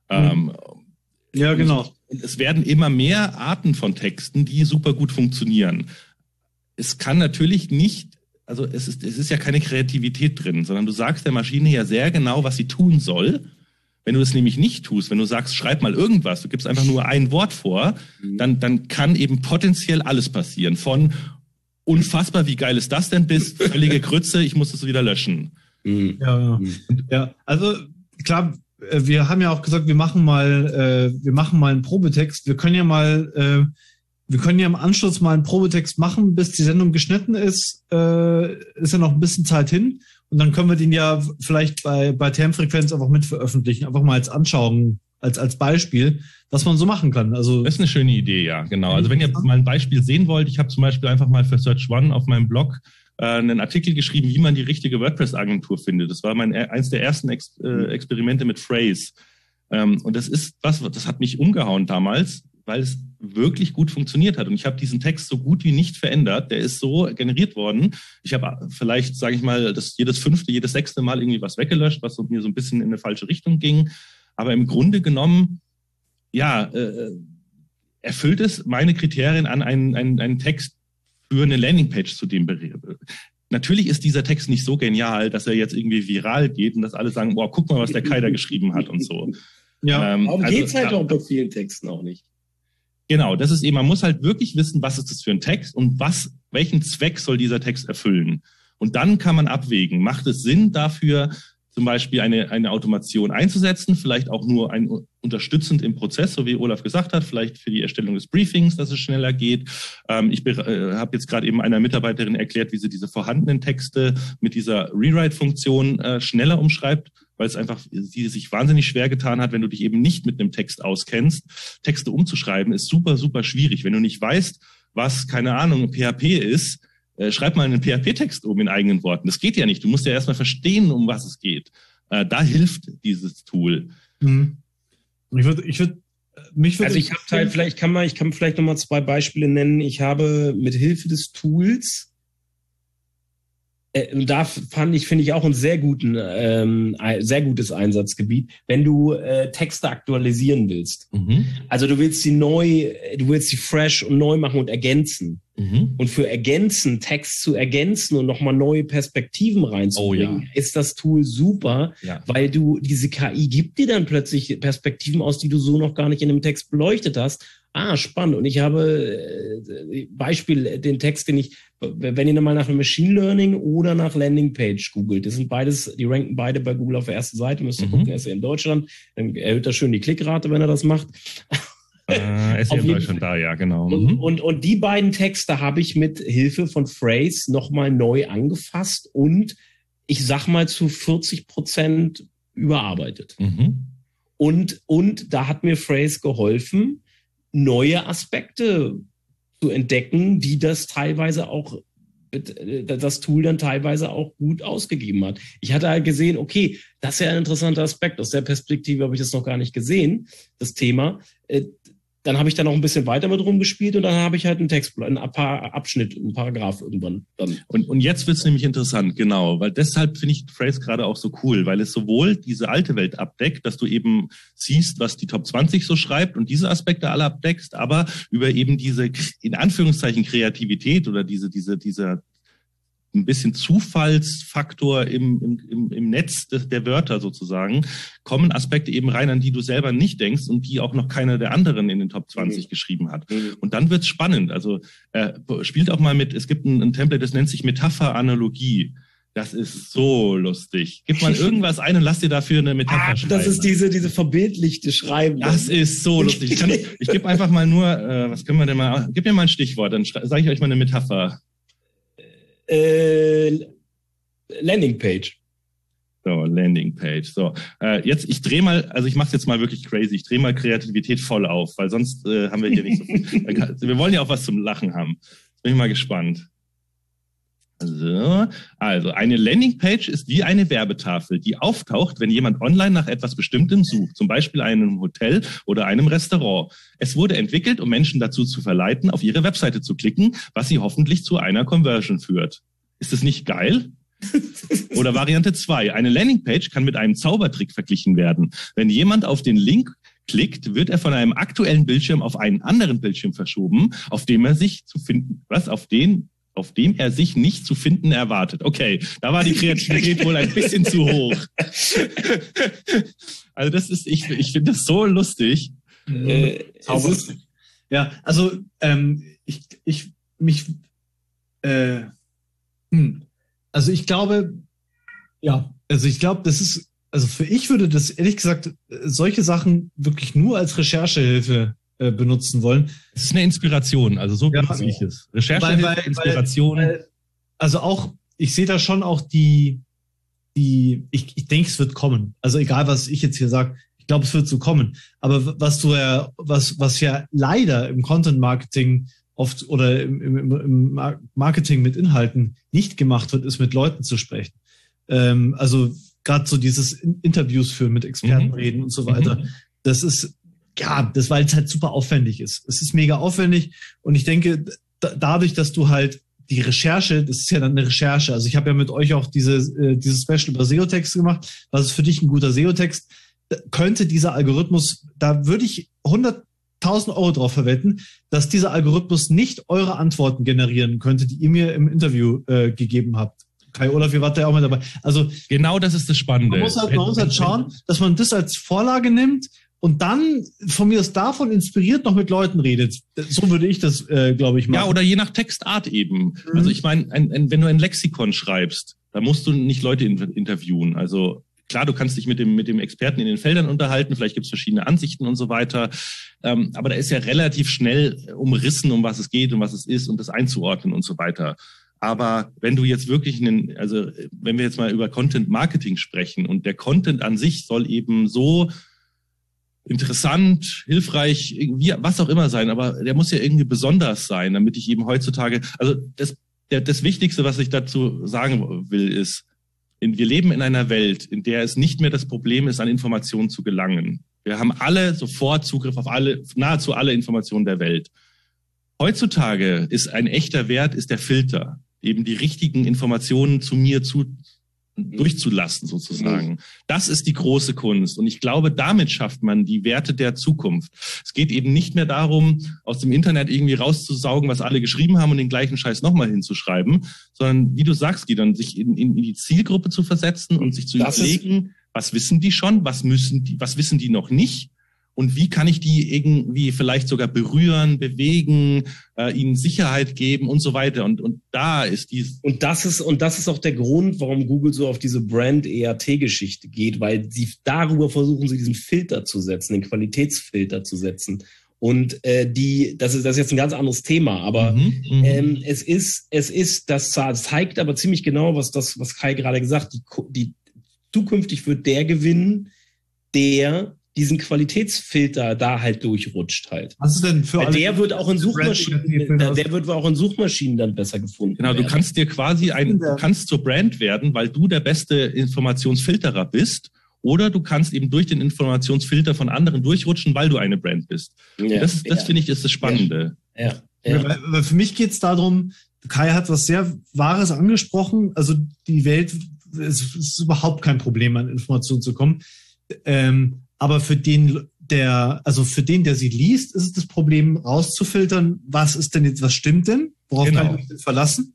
Ja, genau. Es werden immer mehr Arten von Texten, die super gut funktionieren. Es kann natürlich nicht, also es ist ja keine Kreativität drin, sondern du sagst der Maschine ja sehr genau, was sie tun soll. Wenn du das nämlich nicht tust, wenn du sagst, schreib mal irgendwas, du gibst einfach nur ein Wort vor, dann kann eben potenziell alles passieren. Von unfassbar, wie geil ist das denn bis völlige Grütze, ich muss das wieder löschen. Ja, also klar, wir haben ja auch gesagt, wir machen mal einen Probetext. Wir können ja im Anschluss mal einen Probetext machen, bis die Sendung geschnitten ist. Ist ja noch ein bisschen Zeit hin. Und dann können wir den ja vielleicht bei Termfrequenz einfach mit veröffentlichen, einfach mal als Anschauung, als Beispiel, was man so machen kann. Also das ist eine schöne Idee, ja, genau. Also wenn ihr mal ein Beispiel sehen wollt, ich habe zum Beispiel einfach mal für Search One auf meinem Blog einen Artikel geschrieben, wie man die richtige WordPress-Agentur findet. Das war eins der ersten Experimente mit Phrase. Und das hat mich umgehauen damals, weil es wirklich gut funktioniert hat. Und ich habe diesen Text so gut wie nicht verändert. Der ist so generiert worden. Ich habe vielleicht, sage ich mal, jedes 5., jedes 6. Mal irgendwie was weggelöscht, was mir so ein bisschen in eine falsche Richtung ging. Aber im Grunde genommen, erfüllt es meine Kriterien an, einen Text für eine Landingpage zu dem Bericht. Natürlich ist dieser Text nicht so genial, dass er jetzt irgendwie viral geht und dass alle sagen, boah, guck mal, was der Kai da geschrieben hat und so. Ja, darum geht's halt auch bei vielen Texten auch nicht. Genau, das ist eben, man muss halt wirklich wissen, was ist das für ein Text und welchen Zweck soll dieser Text erfüllen. Und dann kann man abwägen, macht es Sinn dafür, zum Beispiel eine Automation einzusetzen, vielleicht auch nur unterstützend im Prozess, so wie Olaf gesagt hat, vielleicht für die Erstellung des Briefings, dass es schneller geht. Ich habe jetzt gerade eben einer Mitarbeiterin erklärt, wie sie diese vorhandenen Texte mit dieser Rewrite-Funktion schneller umschreibt, weil es einfach sie sich wahnsinnig schwer getan hat, wenn du dich eben nicht mit einem Text auskennst. Texte umzuschreiben ist super, super schwierig. Wenn du nicht weißt, was, keine Ahnung, PHP ist, schreib mal einen PHP-Text in eigenen Worten. Das geht ja nicht. Du musst ja erstmal verstehen, um was es geht. Da hilft dieses Tool. Mhm. Ich kann vielleicht noch mal 2 Beispiele nennen. Ich habe mit Hilfe des Tools da finde ich auch ein sehr gutes Einsatzgebiet, wenn du Texte aktualisieren willst. Mhm. Also du willst sie fresh und neu machen und ergänzen. Mhm. Und für Text zu ergänzen und nochmal neue Perspektiven reinzubringen, ist das Tool super, weil diese KI gibt dir dann plötzlich Perspektiven aus, die du so noch gar nicht in dem Text beleuchtet hast. Spannend. Und ich habe Beispiel, den Text, wenn ihr mal nach einem Machine Learning oder nach Landingpage googelt, das sind beides, die ranken beide bei Google auf der ersten Seite, müsst ihr gucken, er ist ja in Deutschland, dann erhöht er schön die Klickrate, wenn er das macht. Er ist ja in Deutschland da, ja, genau. Und die beiden Texte habe ich mit Hilfe von Phrase nochmal neu angefasst und ich sag mal zu 40% überarbeitet. Mhm. Und da hat mir Phrase geholfen, neue Aspekte zu entdecken, die das Tool dann teilweise auch gut ausgegeben hat. Ich hatte halt gesehen, okay, das ist ja ein interessanter Aspekt. Aus der Perspektive habe ich das noch gar nicht gesehen, das Thema. Dann habe ich da noch ein bisschen weiter mit rumgespielt und dann habe ich halt einen Text, ein paar Abschnitt, einen Paragraph irgendwann dann. Und jetzt wird's nämlich interessant, genau, weil deshalb finde ich Phrase gerade auch so cool, weil es sowohl diese alte Welt abdeckt, dass du eben siehst, was die Top 20 so schreibt und diese Aspekte alle abdeckst, aber über eben diese, in Anführungszeichen, Kreativität oder dieser ein bisschen Zufallsfaktor im Netz der Wörter sozusagen, kommen Aspekte eben rein, an die du selber nicht denkst und die auch noch keiner der anderen in den Top 20 geschrieben hat. Und dann wird's spannend. Also spielt auch mal mit, es gibt ein Template, das nennt sich Metapher-Analogie. Das ist so lustig. Gib mal irgendwas ein und lass dir dafür eine Metapher schreiben. Das ist diese verbildlichte Schreiben. Das ist so lustig. Ich gebe einfach mal nur, was können wir denn mal, gib mir mal ein Stichwort, dann sage ich euch mal eine Metapher. Landingpage. So, Landingpage. So, jetzt, ich drehe mal, also ich mache es jetzt mal wirklich crazy, ich drehe mal Kreativität voll auf, weil sonst haben wir hier nicht so viel. Wir wollen ja auch was zum Lachen haben. Jetzt bin ich mal gespannt. Also eine Landingpage ist wie eine Werbetafel, die auftaucht, wenn jemand online nach etwas Bestimmtem sucht, zum Beispiel einem Hotel oder einem Restaurant. Es wurde entwickelt, um Menschen dazu zu verleiten, auf ihre Webseite zu klicken, was sie hoffentlich zu einer Conversion führt. Ist das nicht geil? Oder Variante 2. Eine Landingpage kann mit einem Zaubertrick verglichen werden. Wenn jemand auf den Link klickt, wird er von einem aktuellen Bildschirm auf einen anderen Bildschirm verschoben, auf dem er sich nicht zu finden erwartet. Okay, da war die Kreativität wohl ein bisschen zu hoch. Also das ist, ich finde das so lustig. Ich würde das ehrlich gesagt solche Sachen wirklich nur als Recherchehilfe benutzen wollen. Es ist eine Inspiration, also so benutze ich es. Recherche, Inspiration. Also auch, ich sehe da schon auch ich denke, es wird kommen. Also egal, was ich jetzt hier sage, ich glaube, es wird so kommen. Aber was ja leider im Content Marketing oft oder im Marketing mit Inhalten nicht gemacht wird, ist mit Leuten zu sprechen. Also gerade so dieses Interviews führen, mit Experten reden und so weiter. Das ist weil es halt super aufwendig ist. Es ist mega aufwendig und ich denke, dadurch, dass du halt die Recherche, das ist ja dann eine Recherche. Also ich habe ja mit euch auch dieses Special über SEO-Texte gemacht. Was ist für dich ein guter SEO-Text? Könnte dieser Algorithmus, da würde ich 100.000 Euro drauf verwetten, dass dieser Algorithmus nicht eure Antworten generieren könnte, die ihr mir im Interview gegeben habt. Kai Olaf, ihr wart ja auch mal dabei. Also genau das ist das Spannende. Man muss halt schauen, dass man das als Vorlage nimmt und dann von mir aus davon inspiriert noch mit Leuten redet. So würde ich das, glaube ich, machen. Ja, oder je nach Textart eben. Also ich meine, wenn du ein Lexikon schreibst, da musst du nicht Leute interviewen. Also klar, du kannst dich mit dem Experten in den Feldern unterhalten, vielleicht gibt es verschiedene Ansichten und so weiter, aber da ist ja relativ schnell umrissen, um was es geht und was es ist und das einzuordnen und so weiter. Aber wenn du jetzt wirklich wenn wir jetzt mal über Content Marketing sprechen und der Content an sich soll eben so interessant, hilfreich, irgendwie, was auch immer sein, aber der muss ja irgendwie besonders sein, damit ich eben heutzutage, also das Wichtigste, was ich dazu sagen will, ist, wir leben in einer Welt, in der es nicht mehr das Problem ist, an Informationen zu gelangen. Wir haben alle sofort Zugriff auf nahezu alle Informationen der Welt. Heutzutage ist ein echter Wert, ist der Filter, eben die richtigen Informationen zu mir durchzulassen sozusagen. Das ist die große Kunst. Und ich glaube, damit schafft man die Werte der Zukunft. Es geht eben nicht mehr darum, aus dem Internet irgendwie rauszusaugen, was alle geschrieben haben und den gleichen Scheiß nochmal hinzuschreiben, sondern, wie du sagst, Gideon, sich in die Zielgruppe zu versetzen und sich zu überlegen, was wissen die schon, was wissen die noch nicht? Und wie kann ich die irgendwie vielleicht sogar berühren, bewegen, ihnen Sicherheit geben und so weiter. Und da ist dies. Und das ist auch der Grund, warum Google so auf diese Brand-EAT-Geschichte geht, weil darüber versuchen sie diesen Filter zu setzen, den Qualitätsfilter zu setzen. Und das ist jetzt ein ganz anderes Thema, aber das zeigt aber ziemlich genau, was Kai gerade gesagt hat, die zukünftig wird der gewinnen, der diesen Qualitätsfilter da halt durchrutscht halt. Was ist denn für alle? Der wird auch in Suchmaschinen dann besser gefunden. Genau, du kannst dir quasi du kannst zur Brand werden, weil du der beste Informationsfilterer bist, oder du kannst eben durch den Informationsfilter von anderen durchrutschen, weil du eine Brand bist. Ja, das finde ich ist das Spannende. Ja. Weil für mich geht es darum, Kai hat was sehr Wahres angesprochen, also die Welt, es ist überhaupt kein Problem, an Informationen zu kommen. Aber für den, der sie liest, ist es das Problem, rauszufiltern, was stimmt denn? Worauf kann ich mich denn verlassen?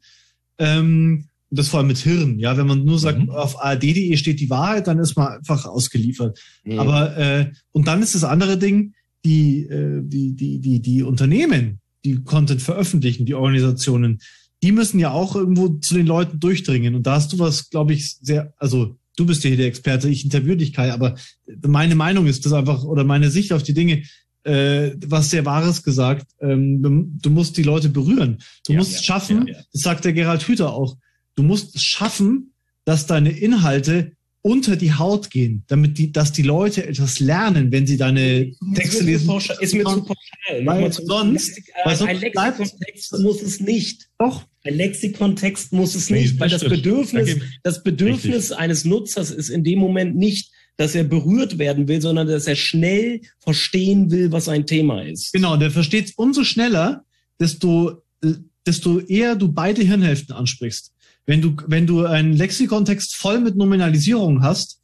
Das vor allem mit Hirn. Ja, wenn man nur sagt, auf ARD.de steht die Wahrheit, dann ist man einfach ausgeliefert. Aber, und dann ist das andere Ding, die Unternehmen, die Content veröffentlichen, die Organisationen, die müssen ja auch irgendwo zu den Leuten durchdringen. Und da hast du was, glaube ich, du bist ja hier der Experte, ich interviewe dich, Kai, aber meine Meinung ist das einfach, oder meine Sicht auf die Dinge, was sehr Wahres gesagt, du musst die Leute berühren. Du musst es schaffen, das sagt der Gerald Hüther auch, du musst es schaffen, dass deine Inhalte unter die Haut gehen, dass die Leute etwas lernen, wenn sie deine Texte lesen. Ist mir zu pauschal. Weil sonst ein Lexikontext muss es nicht. Doch. Ein Lexikontext muss es nicht, weil das Bedürfnis eines Nutzers ist in dem Moment nicht, dass er berührt werden will, sondern dass er schnell verstehen will, was ein Thema ist. Genau, der versteht es umso schneller, desto eher du beide Hirnhälften ansprichst. Wenn du einen Lexikontext voll mit Nominalisierung hast,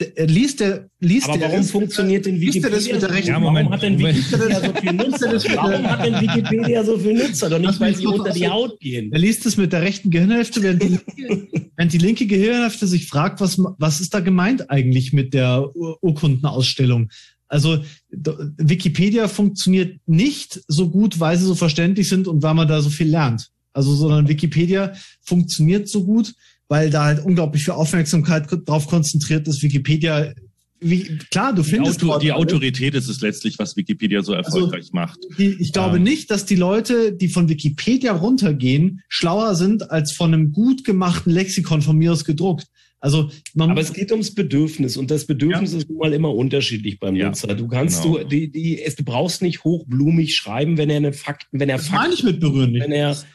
warum funktioniert denn Wikipedia? Warum hat denn Wikipedia so viel Nutzer? Warum hat denn Wikipedia so viel Nutzer? Doch nicht, weil sie unter die Haut gehen. Er liest es mit der rechten Gehirnhälfte, während die linke Gehirnhälfte sich fragt, was ist da gemeint eigentlich mit der Urkundenausstellung? Also Wikipedia funktioniert nicht so gut, weil sie so verständlich sind und weil man da so viel lernt. Sondern Wikipedia funktioniert so gut, weil da halt unglaublich viel Aufmerksamkeit drauf konzentriert ist. Wikipedia, klar, du findest die Autorität ist es letztlich, was Wikipedia so erfolgreich macht. Ich glaube nicht, dass die Leute, die von Wikipedia runtergehen, schlauer sind als von einem gut gemachten Lexikon von mir aus gedruckt. Aber es geht ums Bedürfnis und das Bedürfnis ist nun mal immer unterschiedlich beim Nutzer. Du kannst du brauchst nicht hochblumig schreiben, wenn er Fakten. Das meine ich mit berühren nicht.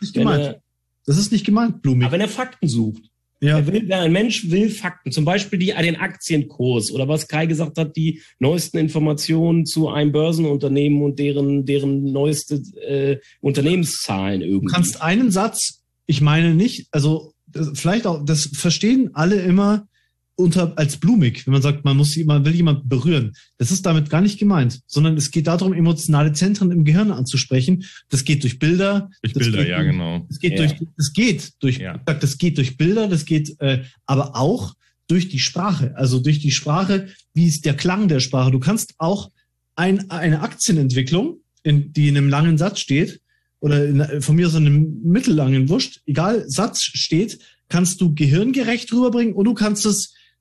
Das ist nicht gemeint, blumig. Aber wenn er Fakten sucht. Ja. Ein Mensch will Fakten, zum Beispiel den Aktienkurs oder was Kai gesagt hat, die neuesten Informationen zu einem Börsenunternehmen und deren neueste Unternehmenszahlen irgendwie. Du kannst einen Satz, ich meine nicht, vielleicht auch, das verstehen alle immer als blumig, wenn man sagt, man will jemanden berühren. Das ist damit gar nicht gemeint, sondern es geht darum, emotionale Zentren im Gehirn anzusprechen. Das geht durch Bilder. Genau. Das geht durch Bilder, das geht aber auch durch die Sprache. Also durch die Sprache, wie ist der Klang der Sprache. Du kannst auch eine Aktienentwicklung, die in einem langen Satz steht, oder von mir aus in einem mittellangen, wurscht, egal, Satz steht, kannst du gehirngerecht rüberbringen und du kannst es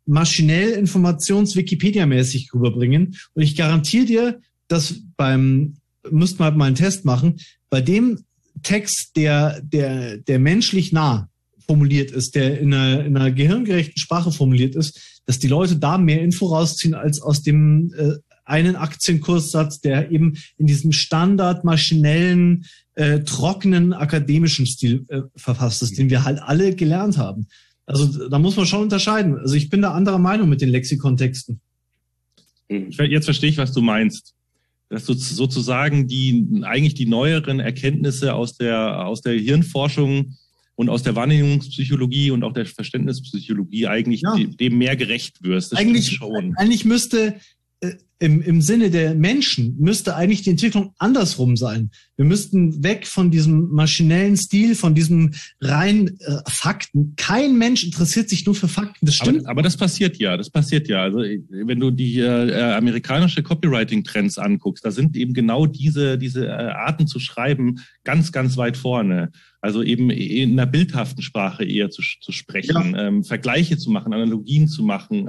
maschinell Informations-Wikipedia-mäßig rüberbringen. Und ich garantiere dir, dass müssten wir halt mal einen Test machen, bei dem Text, der menschlich nah formuliert ist, der in einer gehirngerechten Sprache formuliert ist, dass die Leute da mehr Info rausziehen als aus dem einen Aktienkurssatz, der eben in diesem standard maschinellen, trockenen akademischen Stil verfasst ist, den wir halt alle gelernt haben. Also da muss man schon unterscheiden. Also ich bin da anderer Meinung mit den Lexikontexten. Jetzt verstehe ich, was du meinst. Dass sozusagen eigentlich die neueren Erkenntnisse aus der Hirnforschung und aus der Wahrnehmungspsychologie und auch der Verständnispsychologie eigentlich dem mehr gerecht wirst. Eigentlich müsste im Sinne der Menschen müsste eigentlich die Entwicklung andersrum sein. Wir müssten weg von diesem maschinellen Stil, von diesem rein Fakten. Kein Mensch interessiert sich nur für Fakten. Das stimmt. Aber das passiert ja. Also wenn du die amerikanische Copywriting-Trends anguckst, da sind eben genau diese Arten zu schreiben ganz, ganz weit vorne. Also eben in einer bildhaften Sprache eher zu sprechen, Vergleiche zu machen, Analogien zu machen,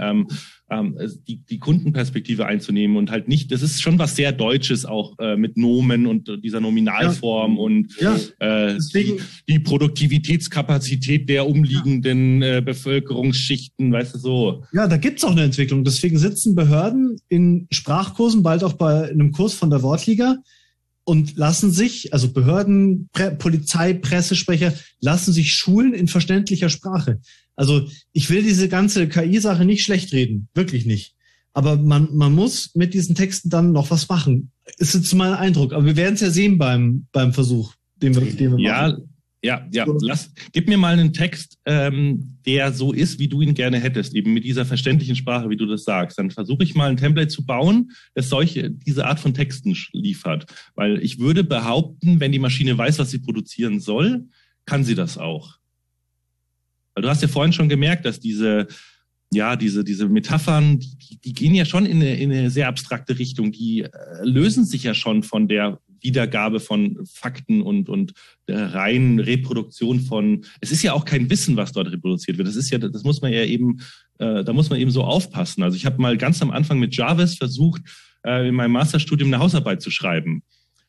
die Kundenperspektive einzunehmen und halt nicht, das ist schon was sehr Deutsches auch mit Nomen und dieser Nominalform und die Produktivitätskapazität der umliegenden Bevölkerungsschichten, weißt du so. Ja, da gibt's auch eine Entwicklung. Deswegen sitzen Behörden in Sprachkursen, bald auch bei einem Kurs von der Wortliga, und lassen sich, also Behörden, Polizei, Pressesprecher, lassen sich schulen in verständlicher Sprache. Also ich will diese ganze KI-Sache nicht schlecht reden, wirklich nicht. Aber man muss mit diesen Texten dann noch was machen. Ist jetzt mein Eindruck. Aber wir werden es ja sehen beim Versuch, den wir machen. Ja. Gib mir mal einen Text, der so ist, wie du ihn gerne hättest, eben mit dieser verständlichen Sprache, wie du das sagst. Dann versuche ich mal ein Template zu bauen, das diese Art von Texten liefert. Weil ich würde behaupten, wenn die Maschine weiß, was sie produzieren soll, kann sie das auch. Weil du hast ja vorhin schon gemerkt, dass diese Metaphern, die gehen ja schon in eine sehr abstrakte Richtung. Die lösen sich ja schon von der Wiedergabe von Fakten und der reinen Reproduktion von, es ist ja auch kein Wissen, was dort reproduziert wird. Das muss man ja eben, da muss man eben so aufpassen. Also ich habe mal ganz am Anfang mit Jarvis versucht, in meinem Masterstudium eine Hausarbeit zu schreiben.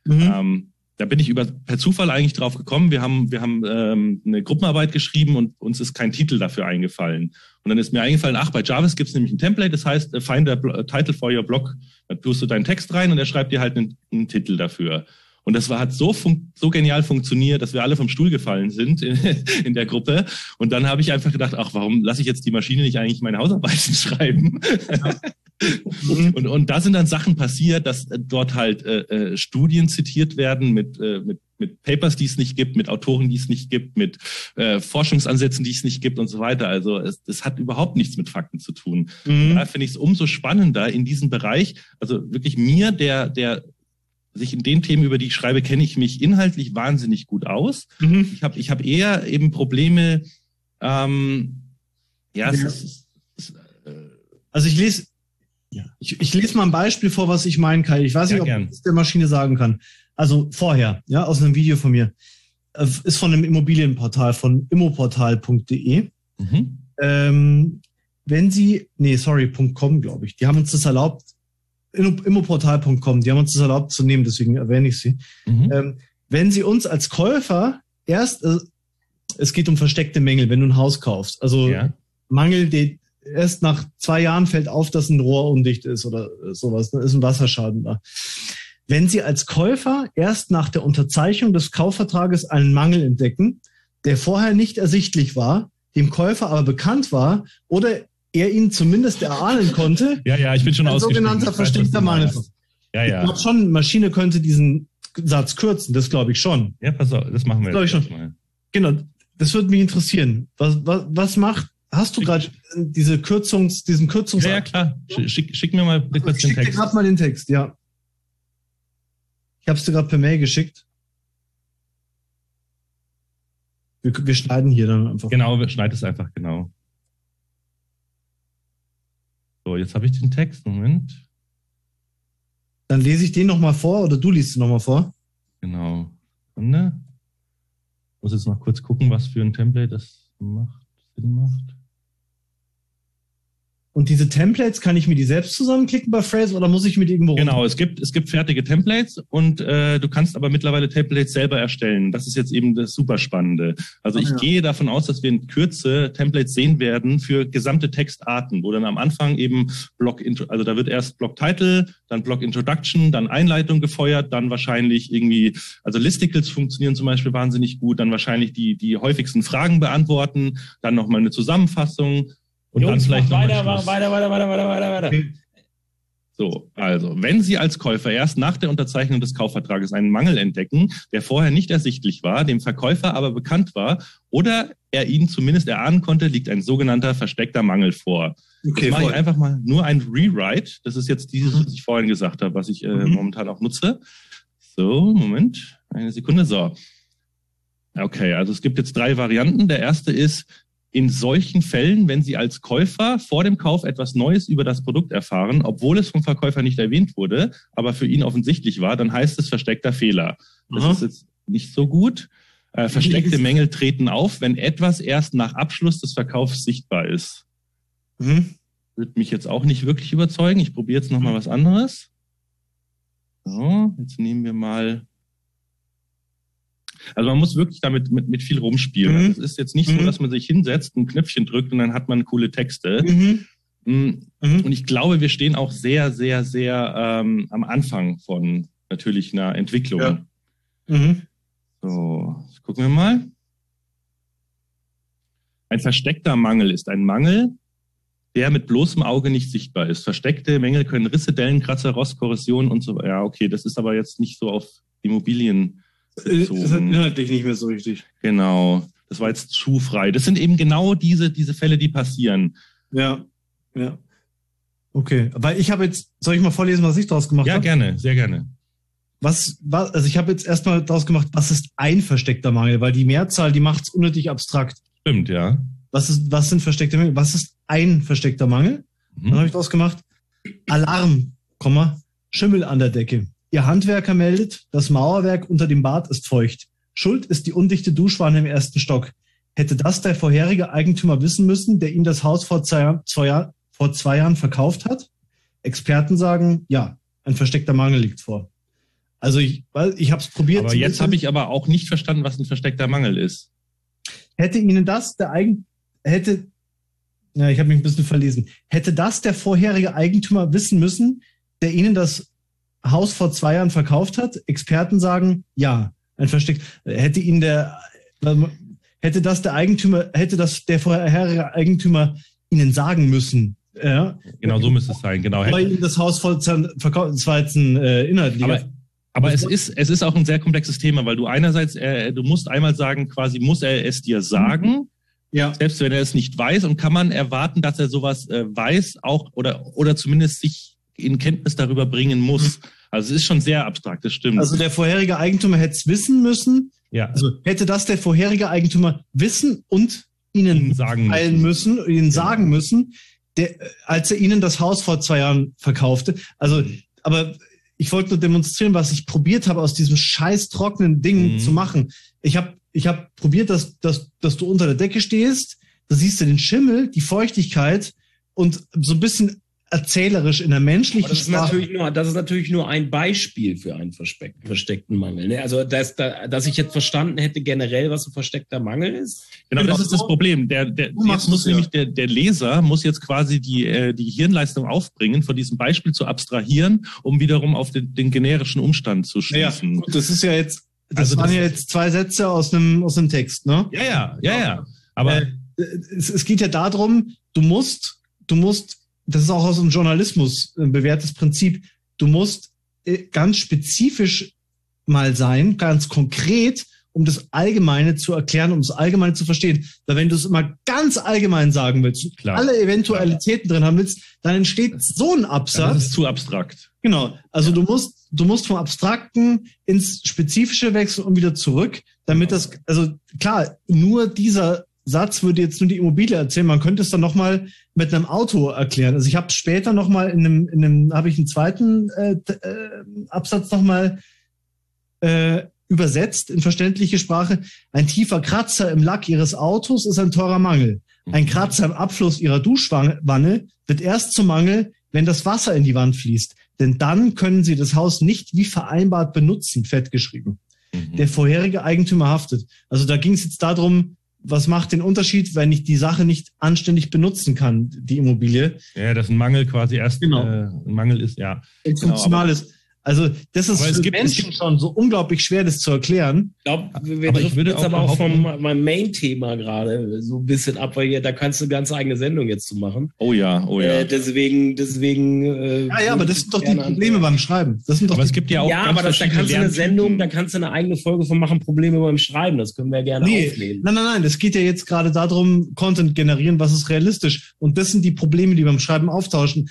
Da bin ich per Zufall eigentlich drauf gekommen. Wir haben eine Gruppenarbeit geschrieben und uns ist kein Titel dafür eingefallen. Und dann ist mir eingefallen, bei Jarvis gibt es nämlich ein Template, das heißt, find a title for your blog. Da tust du deinen Text rein und er schreibt dir halt einen Titel dafür. Und das hat so genial funktioniert, dass wir alle vom Stuhl gefallen sind in der Gruppe. Und dann habe ich einfach gedacht, warum lasse ich jetzt die Maschine nicht eigentlich meine Hausarbeiten schreiben? Und da sind dann Sachen passiert, dass dort halt Studien zitiert werden mit Papers, die es nicht gibt, mit Autoren, die es nicht gibt, mit Forschungsansätzen, die es nicht gibt und so weiter. Also es hat überhaupt nichts mit Fakten zu tun. Da finde ich es umso spannender in diesem Bereich. Also wirklich mir, der sich in den Themen, über die ich schreibe, kenne ich mich inhaltlich wahnsinnig gut aus. Ich hab eher eben Probleme. Also ich lese mal ein Beispiel vor, was ich meinen kann. Ich weiß nicht, ob ich das der Maschine sagen kann. Also vorher, aus einem Video von mir. Ist von einem Immobilienportal, von immoportal.de. .com, glaube ich. Die haben uns das erlaubt, immoportal.com, die haben uns das erlaubt zu nehmen, deswegen erwähne ich sie. Wenn sie uns als Käufer es geht um versteckte Mängel, wenn du ein Haus kaufst. Also Mangel, erst nach 2 Jahren fällt auf, dass ein Rohr undicht ist oder sowas, dann ist ein Wasserschaden da. Wenn sie als Käufer erst nach der Unterzeichnung des Kaufvertrages einen Mangel entdecken, der vorher nicht ersichtlich war, dem Käufer aber bekannt war oder er ihn zumindest erahnen konnte. Ich bin schon ausgestiegen. Ein sogenannter versteckter Mangel. Ich glaube schon, Maschine könnte diesen Satz kürzen, das glaube ich schon. Ja, pass auf, das machen wir jetzt schon mal. Genau, das würde mich interessieren. Was hast du gerade diesen Kürzungs... Ja, klar. Schick mir mal kurz den Text. Schick dir gerade mal den Text, ja. Ich habe es dir gerade per Mail geschickt. Wir schneiden hier dann einfach. Genau, wir schneiden es einfach, genau. So, jetzt habe ich den Text. Moment. Dann lese ich den nochmal vor oder du liest ihn nochmal vor. Genau. Ich muss jetzt noch kurz gucken, was für ein Template das Sinn macht. Und diese Templates, kann ich mir die selbst zusammenklicken bei Phrase oder muss ich mit irgendwo Genau, es gibt fertige Templates und du kannst aber mittlerweile Templates selber erstellen. Das ist jetzt eben das super Spannende. Also ich gehe davon aus, dass wir in Kürze Templates sehen werden für gesamte Textarten, wo dann am Anfang eben also da wird erst Blog-Title, dann Blog-Introduction, dann Einleitung gefeuert, dann wahrscheinlich irgendwie, also Listicles funktionieren zum Beispiel wahnsinnig gut, dann wahrscheinlich die häufigsten Fragen beantworten, dann nochmal eine Zusammenfassung. Und Jungs, dann vielleicht weiter. So, also, wenn Sie als Käufer erst nach der Unterzeichnung des Kaufvertrages einen Mangel entdecken, der vorher nicht ersichtlich war, dem Verkäufer aber bekannt war oder er ihn zumindest erahnen konnte, liegt ein sogenannter versteckter Mangel vor. Okay, jetzt mache ich einfach mal nur ein Rewrite. Das ist jetzt dieses, was ich vorhin gesagt habe, was ich momentan auch nutze. So, Moment, eine Sekunde. So. Okay, also es gibt jetzt 3 Varianten. Der erste ist, in solchen Fällen, wenn Sie als Käufer vor dem Kauf etwas Neues über das Produkt erfahren, obwohl es vom Verkäufer nicht erwähnt wurde, aber für ihn offensichtlich war, dann heißt es versteckter Fehler. Das ist jetzt nicht so gut. Versteckte Mängel treten auf, wenn etwas erst nach Abschluss des Verkaufs sichtbar ist. Würde mich jetzt auch nicht wirklich überzeugen. Ich probiere jetzt nochmal was anderes. So, jetzt nehmen wir mal... Also man muss wirklich damit mit viel rumspielen. Also es ist jetzt nicht so, dass man sich hinsetzt, ein Knöpfchen drückt und dann hat man coole Texte. Und ich glaube, wir stehen auch sehr, sehr, sehr am Anfang von natürlich einer Entwicklung. Ja. So, jetzt gucken wir mal. Ein versteckter Mangel ist ein Mangel, der mit bloßem Auge nicht sichtbar ist. Versteckte Mängel können Risse, Dellen, Kratzer, Rost, Korrosion und so weiter. Ja, okay, das ist aber jetzt nicht so auf Immobilien bezogen. Das ist inhaltlich nicht mehr so richtig. Genau, das war jetzt schuhfrei. Das sind eben genau diese Fälle, die passieren. Ja. Okay, weil ich habe jetzt, soll ich mal vorlesen, was ich daraus gemacht habe? Ja, gerne, sehr gerne. Also ich habe jetzt erstmal daraus gemacht, was ist ein versteckter Mangel? Weil die Mehrzahl, die macht es unnötig abstrakt. Stimmt, ja. Was sind versteckte Mängel? Was ist ein versteckter Mangel? Dann habe ich daraus gemacht, Alarm, Schimmel an der Decke. Ihr Handwerker meldet, das Mauerwerk unter dem Bad ist feucht. Schuld ist die undichte Duschwanne im 1. Stock. Hätte das der vorherige Eigentümer wissen müssen, der ihm das Haus vor 2 Jahren verkauft hat? Experten sagen, ja, ein versteckter Mangel liegt vor. Also ich habe es probiert. Aber jetzt habe ich aber auch nicht verstanden, was ein versteckter Mangel ist. Hätte Ihnen das ich habe mich ein bisschen verlesen. Hätte das der vorherige Eigentümer wissen müssen, der Ihnen das Haus vor 2 Jahren verkauft hat? Experten sagen, ja, ein versteckt. Hätte das der vorherige Eigentümer Ihnen sagen müssen? Ja. Genau, so müsste es sein. Genau. Weil Ihnen das Haus vor 2 Jahren verkauft, das war jetzt ein inhaltlicher. Aber es ist auch ein sehr komplexes Thema, weil du einerseits, du musst einmal sagen, quasi muss er es dir sagen, selbst wenn er es nicht weiß, und kann man erwarten, dass er sowas weiß, auch oder zumindest sich in Kenntnis darüber bringen muss. Also es ist schon sehr abstrakt, das stimmt. Also der vorherige Eigentümer hätte es wissen müssen. Ja. Also hätte das der vorherige Eigentümer wissen und Ihnen sagen müssen, als er Ihnen das Haus vor 2 Jahren verkaufte. Also, aber ich wollte nur demonstrieren, was ich probiert habe, aus diesem scheiß trockenen Ding zu machen. Ich hab probiert, dass du unter der Decke stehst, da siehst du den Schimmel, die Feuchtigkeit und so ein bisschen erzählerisch in der menschlichen Sprache. Das ist natürlich nur ein Beispiel für einen versteckten Mangel. Ne? Also, dass ich jetzt verstanden hätte generell, was ein versteckter Mangel ist. Genau, das ist das Problem. Der Leser muss jetzt quasi die Hirnleistung aufbringen, von diesem Beispiel zu abstrahieren, um wiederum auf den generischen Umstand zu schließen. Ja, gut, das ist ja jetzt, das waren ja jetzt 2 Sätze aus einem Text, ne? Ja. Aber es geht ja darum, du musst, das ist auch aus dem Journalismus ein bewährtes Prinzip, du musst ganz spezifisch mal sein, ganz konkret, um das Allgemeine zu erklären, um das Allgemeine zu verstehen. Weil wenn du es immer ganz allgemein sagen willst, alle Eventualitäten drin haben willst, dann entsteht so ein Absatz. Das ist zu abstrakt. Genau. Also du musst vom Abstrakten ins Spezifische wechseln und wieder zurück, damit also klar, nur dieser Satz würde jetzt nur die Immobilie erzählen. Man könnte es dann nochmal mit einem Auto erklären. Also ich habe später nochmal habe ich einen zweiten Absatz nochmal übersetzt in verständliche Sprache. Ein tiefer Kratzer im Lack Ihres Autos ist ein teurer Mangel. Ein Kratzer im Abfluss ihrer Duschwanne wird erst zum Mangel, wenn das Wasser in die Wand fließt. Denn dann können sie das Haus nicht wie vereinbart benutzen, fett geschrieben. Der vorherige Eigentümer haftet. Also da ging es jetzt darum, was macht den Unterschied, wenn ich die Sache nicht anständig benutzen kann, die Immobilie. Ja, dass ein Mangel quasi erst ein Mangel ist, ja. Funktional ist. Also das ist für Menschen schon so unglaublich schwer, das zu erklären. Ich glaube, wir driften jetzt aber auch von meinem Main-Thema gerade so ein bisschen ab, weil da kannst du eine ganz eigene Sendung jetzt zu machen. Oh ja. Deswegen. Aber das sind doch die Probleme beim Schreiben. Das sind doch aber es gibt ja auch. Ja, aber da kannst du eine Sendung, da kannst du eine eigene Folge von machen, Probleme beim Schreiben. Das können wir ja gerne aufnehmen. Nein. Es geht ja jetzt gerade darum, Content generieren, was ist realistisch. Und das sind die Probleme, die beim Schreiben auftauchen.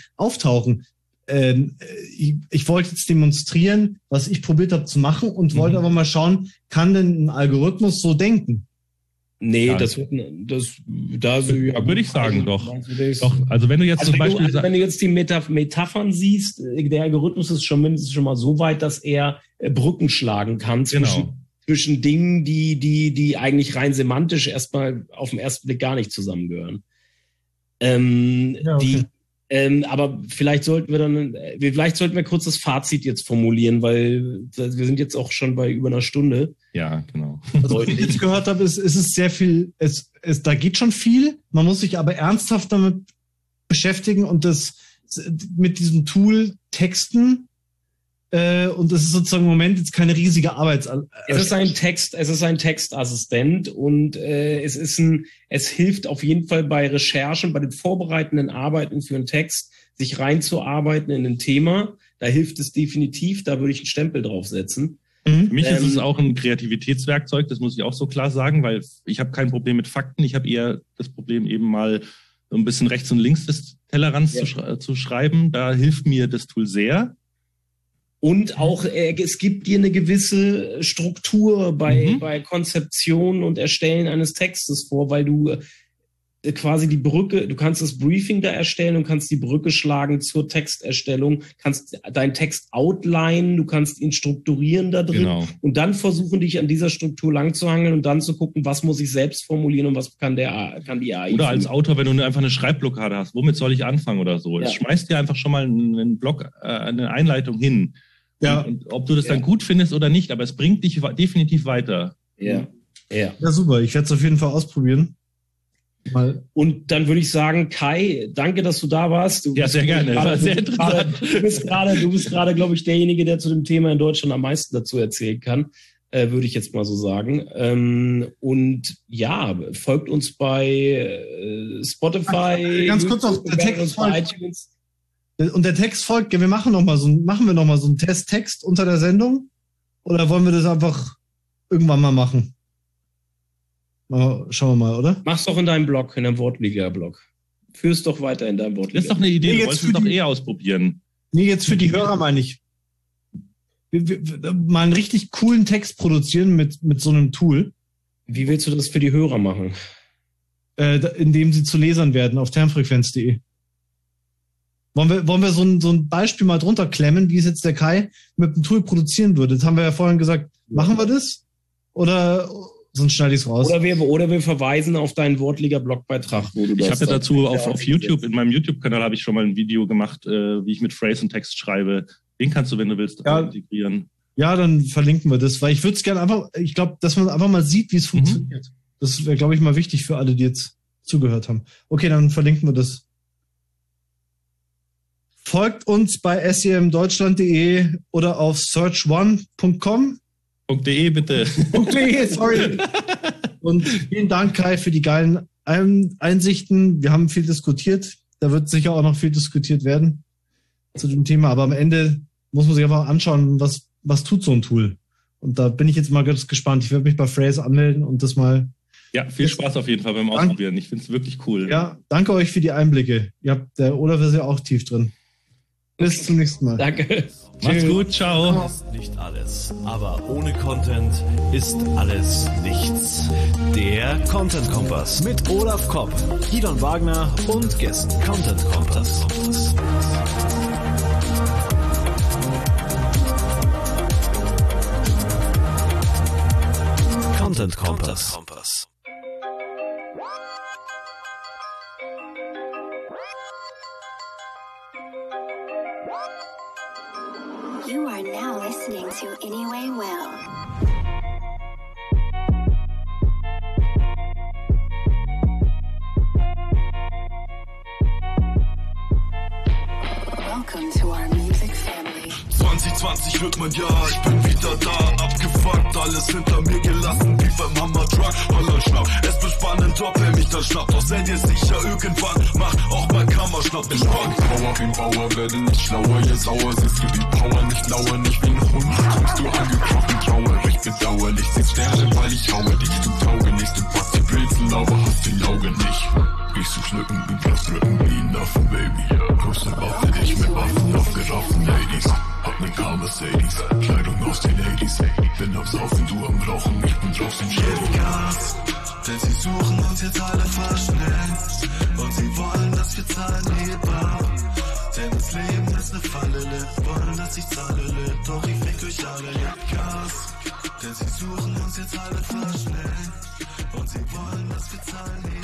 Ich wollte jetzt demonstrieren, was ich probiert habe zu machen und wollte aber mal schauen, kann denn ein Algorithmus so denken? Nee, ja. würde ich sagen, doch. Also wenn du jetzt zum Beispiel... wenn du jetzt die Metaphern siehst, der Algorithmus ist schon mindestens schon mal so weit, dass er Brücken schlagen kann zwischen Dingen, die eigentlich rein semantisch erstmal auf den ersten Blick gar nicht zusammengehören. Aber vielleicht sollten wir kurz das Fazit jetzt formulieren, weil wir sind jetzt auch schon bei über einer Stunde. Ja, genau. Also, was ich jetzt gehört habe, ist es sehr viel, da geht schon viel, man muss sich aber ernsthaft damit beschäftigen und das mit diesem Tool texten. Und das ist sozusagen im Moment jetzt keine riesige Es ist ein Textassistent und es hilft auf jeden Fall bei Recherchen, bei den vorbereitenden Arbeiten für einen Text, sich reinzuarbeiten in ein Thema. Da hilft es definitiv, da würde ich einen Stempel draufsetzen. Für mich ist es auch ein Kreativitätswerkzeug, das muss ich auch so klar sagen, weil ich habe kein Problem mit Fakten, ich habe eher das Problem eben mal so ein bisschen rechts und links des Tellerrands zu schreiben. Da hilft mir das Tool sehr. Und auch, es gibt dir eine gewisse Struktur bei Konzeption und Erstellen eines Textes vor, weil du quasi du kannst das Briefing da erstellen und kannst die Brücke schlagen zur Texterstellung, kannst deinen Text outlinen, du kannst ihn strukturieren da drin und dann versuchen, dich an dieser Struktur langzuhangeln und dann zu gucken, was muss ich selbst formulieren und was kann die AI. Oder als Autor, wenn du einfach eine Schreibblockade hast, womit soll ich anfangen oder so? Ja. Es schmeißt dir einfach schon mal einen Blog, eine Einleitung hin. Ja. Und ob du das dann gut findest oder nicht, aber es bringt dich definitiv weiter. Ja, super. Ich werde es auf jeden Fall ausprobieren. Und dann würde ich sagen, Kai, danke, dass du da warst. Sehr gerne. War sehr interessant. Du bist gerade, glaube ich, derjenige, der zu dem Thema in Deutschland am meisten dazu erzählen kann, würde ich jetzt mal so sagen. Und ja, folgt uns bei Spotify. Ganz kurz noch, der Text folgt. Und der Text folgt, machen wir noch mal so einen Testtext unter der Sendung? Oder wollen wir das einfach irgendwann mal machen? Schauen wir mal, oder? Mach's doch in deinem Blog, in deinem Wortliga-Blog. Führ's doch weiter in deinem Wortliga. Das ist doch eine Idee, du wolltest es doch ausprobieren. Nee, jetzt für die Hörer meine ich. Wir mal einen richtig coolen Text produzieren mit so einem Tool. Wie willst du das für die Hörer machen? Indem sie zu Lesern werden auf termfrequenz.de. Wollen wir so ein Beispiel mal drunter klemmen, wie es jetzt der Kai mit dem Tool produzieren würde? Das haben wir ja vorhin gesagt. Machen wir das? Oder sonst schneide ich es raus? Oder wir verweisen auf deinen Wortliga-Blogbeitrag, wo du das... Ich habe ja dazu auf YouTube, in meinem YouTube-Kanal habe ich schon mal ein Video gemacht, wie ich mit Phrase und Text schreibe. Den kannst du, wenn du willst, integrieren. Ja, dann verlinken wir das, weil ich würde es gerne ich glaube, dass man einfach mal sieht, wie es funktioniert. Das wäre, glaube ich, mal wichtig für alle, die jetzt zugehört haben. Okay, dann verlinken wir das. Folgt uns bei semdeutschland.de oder auf searchone.com. .de bitte. .de, sorry. Und vielen Dank, Kai, für die geilen Einsichten. Wir haben viel diskutiert. Da wird sicher auch noch viel diskutiert werden zu dem Thema. Aber am Ende muss man sich einfach anschauen, was tut so ein Tool. Und da bin ich jetzt mal ganz gespannt. Ich werde mich bei Phrase anmelden und das mal... Ja, viel Spaß auf jeden Fall beim Ausprobieren. Ich finde es wirklich cool. Ja, danke euch für die Einblicke. Der Olaf ist ja auch tief drin. Bis zum nächsten Mal. Danke. Macht's gut, ciao. Ist nicht alles, aber ohne Content ist alles nichts. Der Content Kompass mit Olaf Kopp, Gidon Wagner und Gästen. Content Kompass. Content Kompass. listening to Anyway Well. Welcome to our music family. 2020 wird mein Jahr, ich bin wieder da, abgefuckt, alles hinter mir gelassen, wie beim Hammer-Truck, Hollerschnapp, es wird spannend, ob er mich dann schnappt, doch seid ihr sicher irgendwann, macht auch mein Kammerschnapp entspannt. Bauer wie ein Bauer, werde nicht schlauer, je sauer, siehst du die Power, nicht lauer, nicht wie ein Hund, kommst du angekrochen, trauer, recht bedauerlich, siehst Sterne, weil ich haue dich, du Tauge nicht, du packst die Brezel, aber hast die Augen nicht. Riechst du Schlücken, du kannst drücken wie ein Affen, Baby. Große Waffe, dich mit Waffen aufgeraffen, Ladies. Hab ne Car Mercedes, Kleidung aus den 80s. Bin am Saufen, du am Rauchen, ich bin draußen schädig. Gas, denn sie suchen uns jetzt alle verschnellt. Und sie wollen, dass wir zahlen, Heber. Denn das Leben ist ne Falle, lit. Wollen, dass ich zahle, lit. Doch ich fick euch alle, lit. Gas, denn sie suchen uns jetzt alle verschnellt. Und sie wollen, dass wir zahlen, Heber.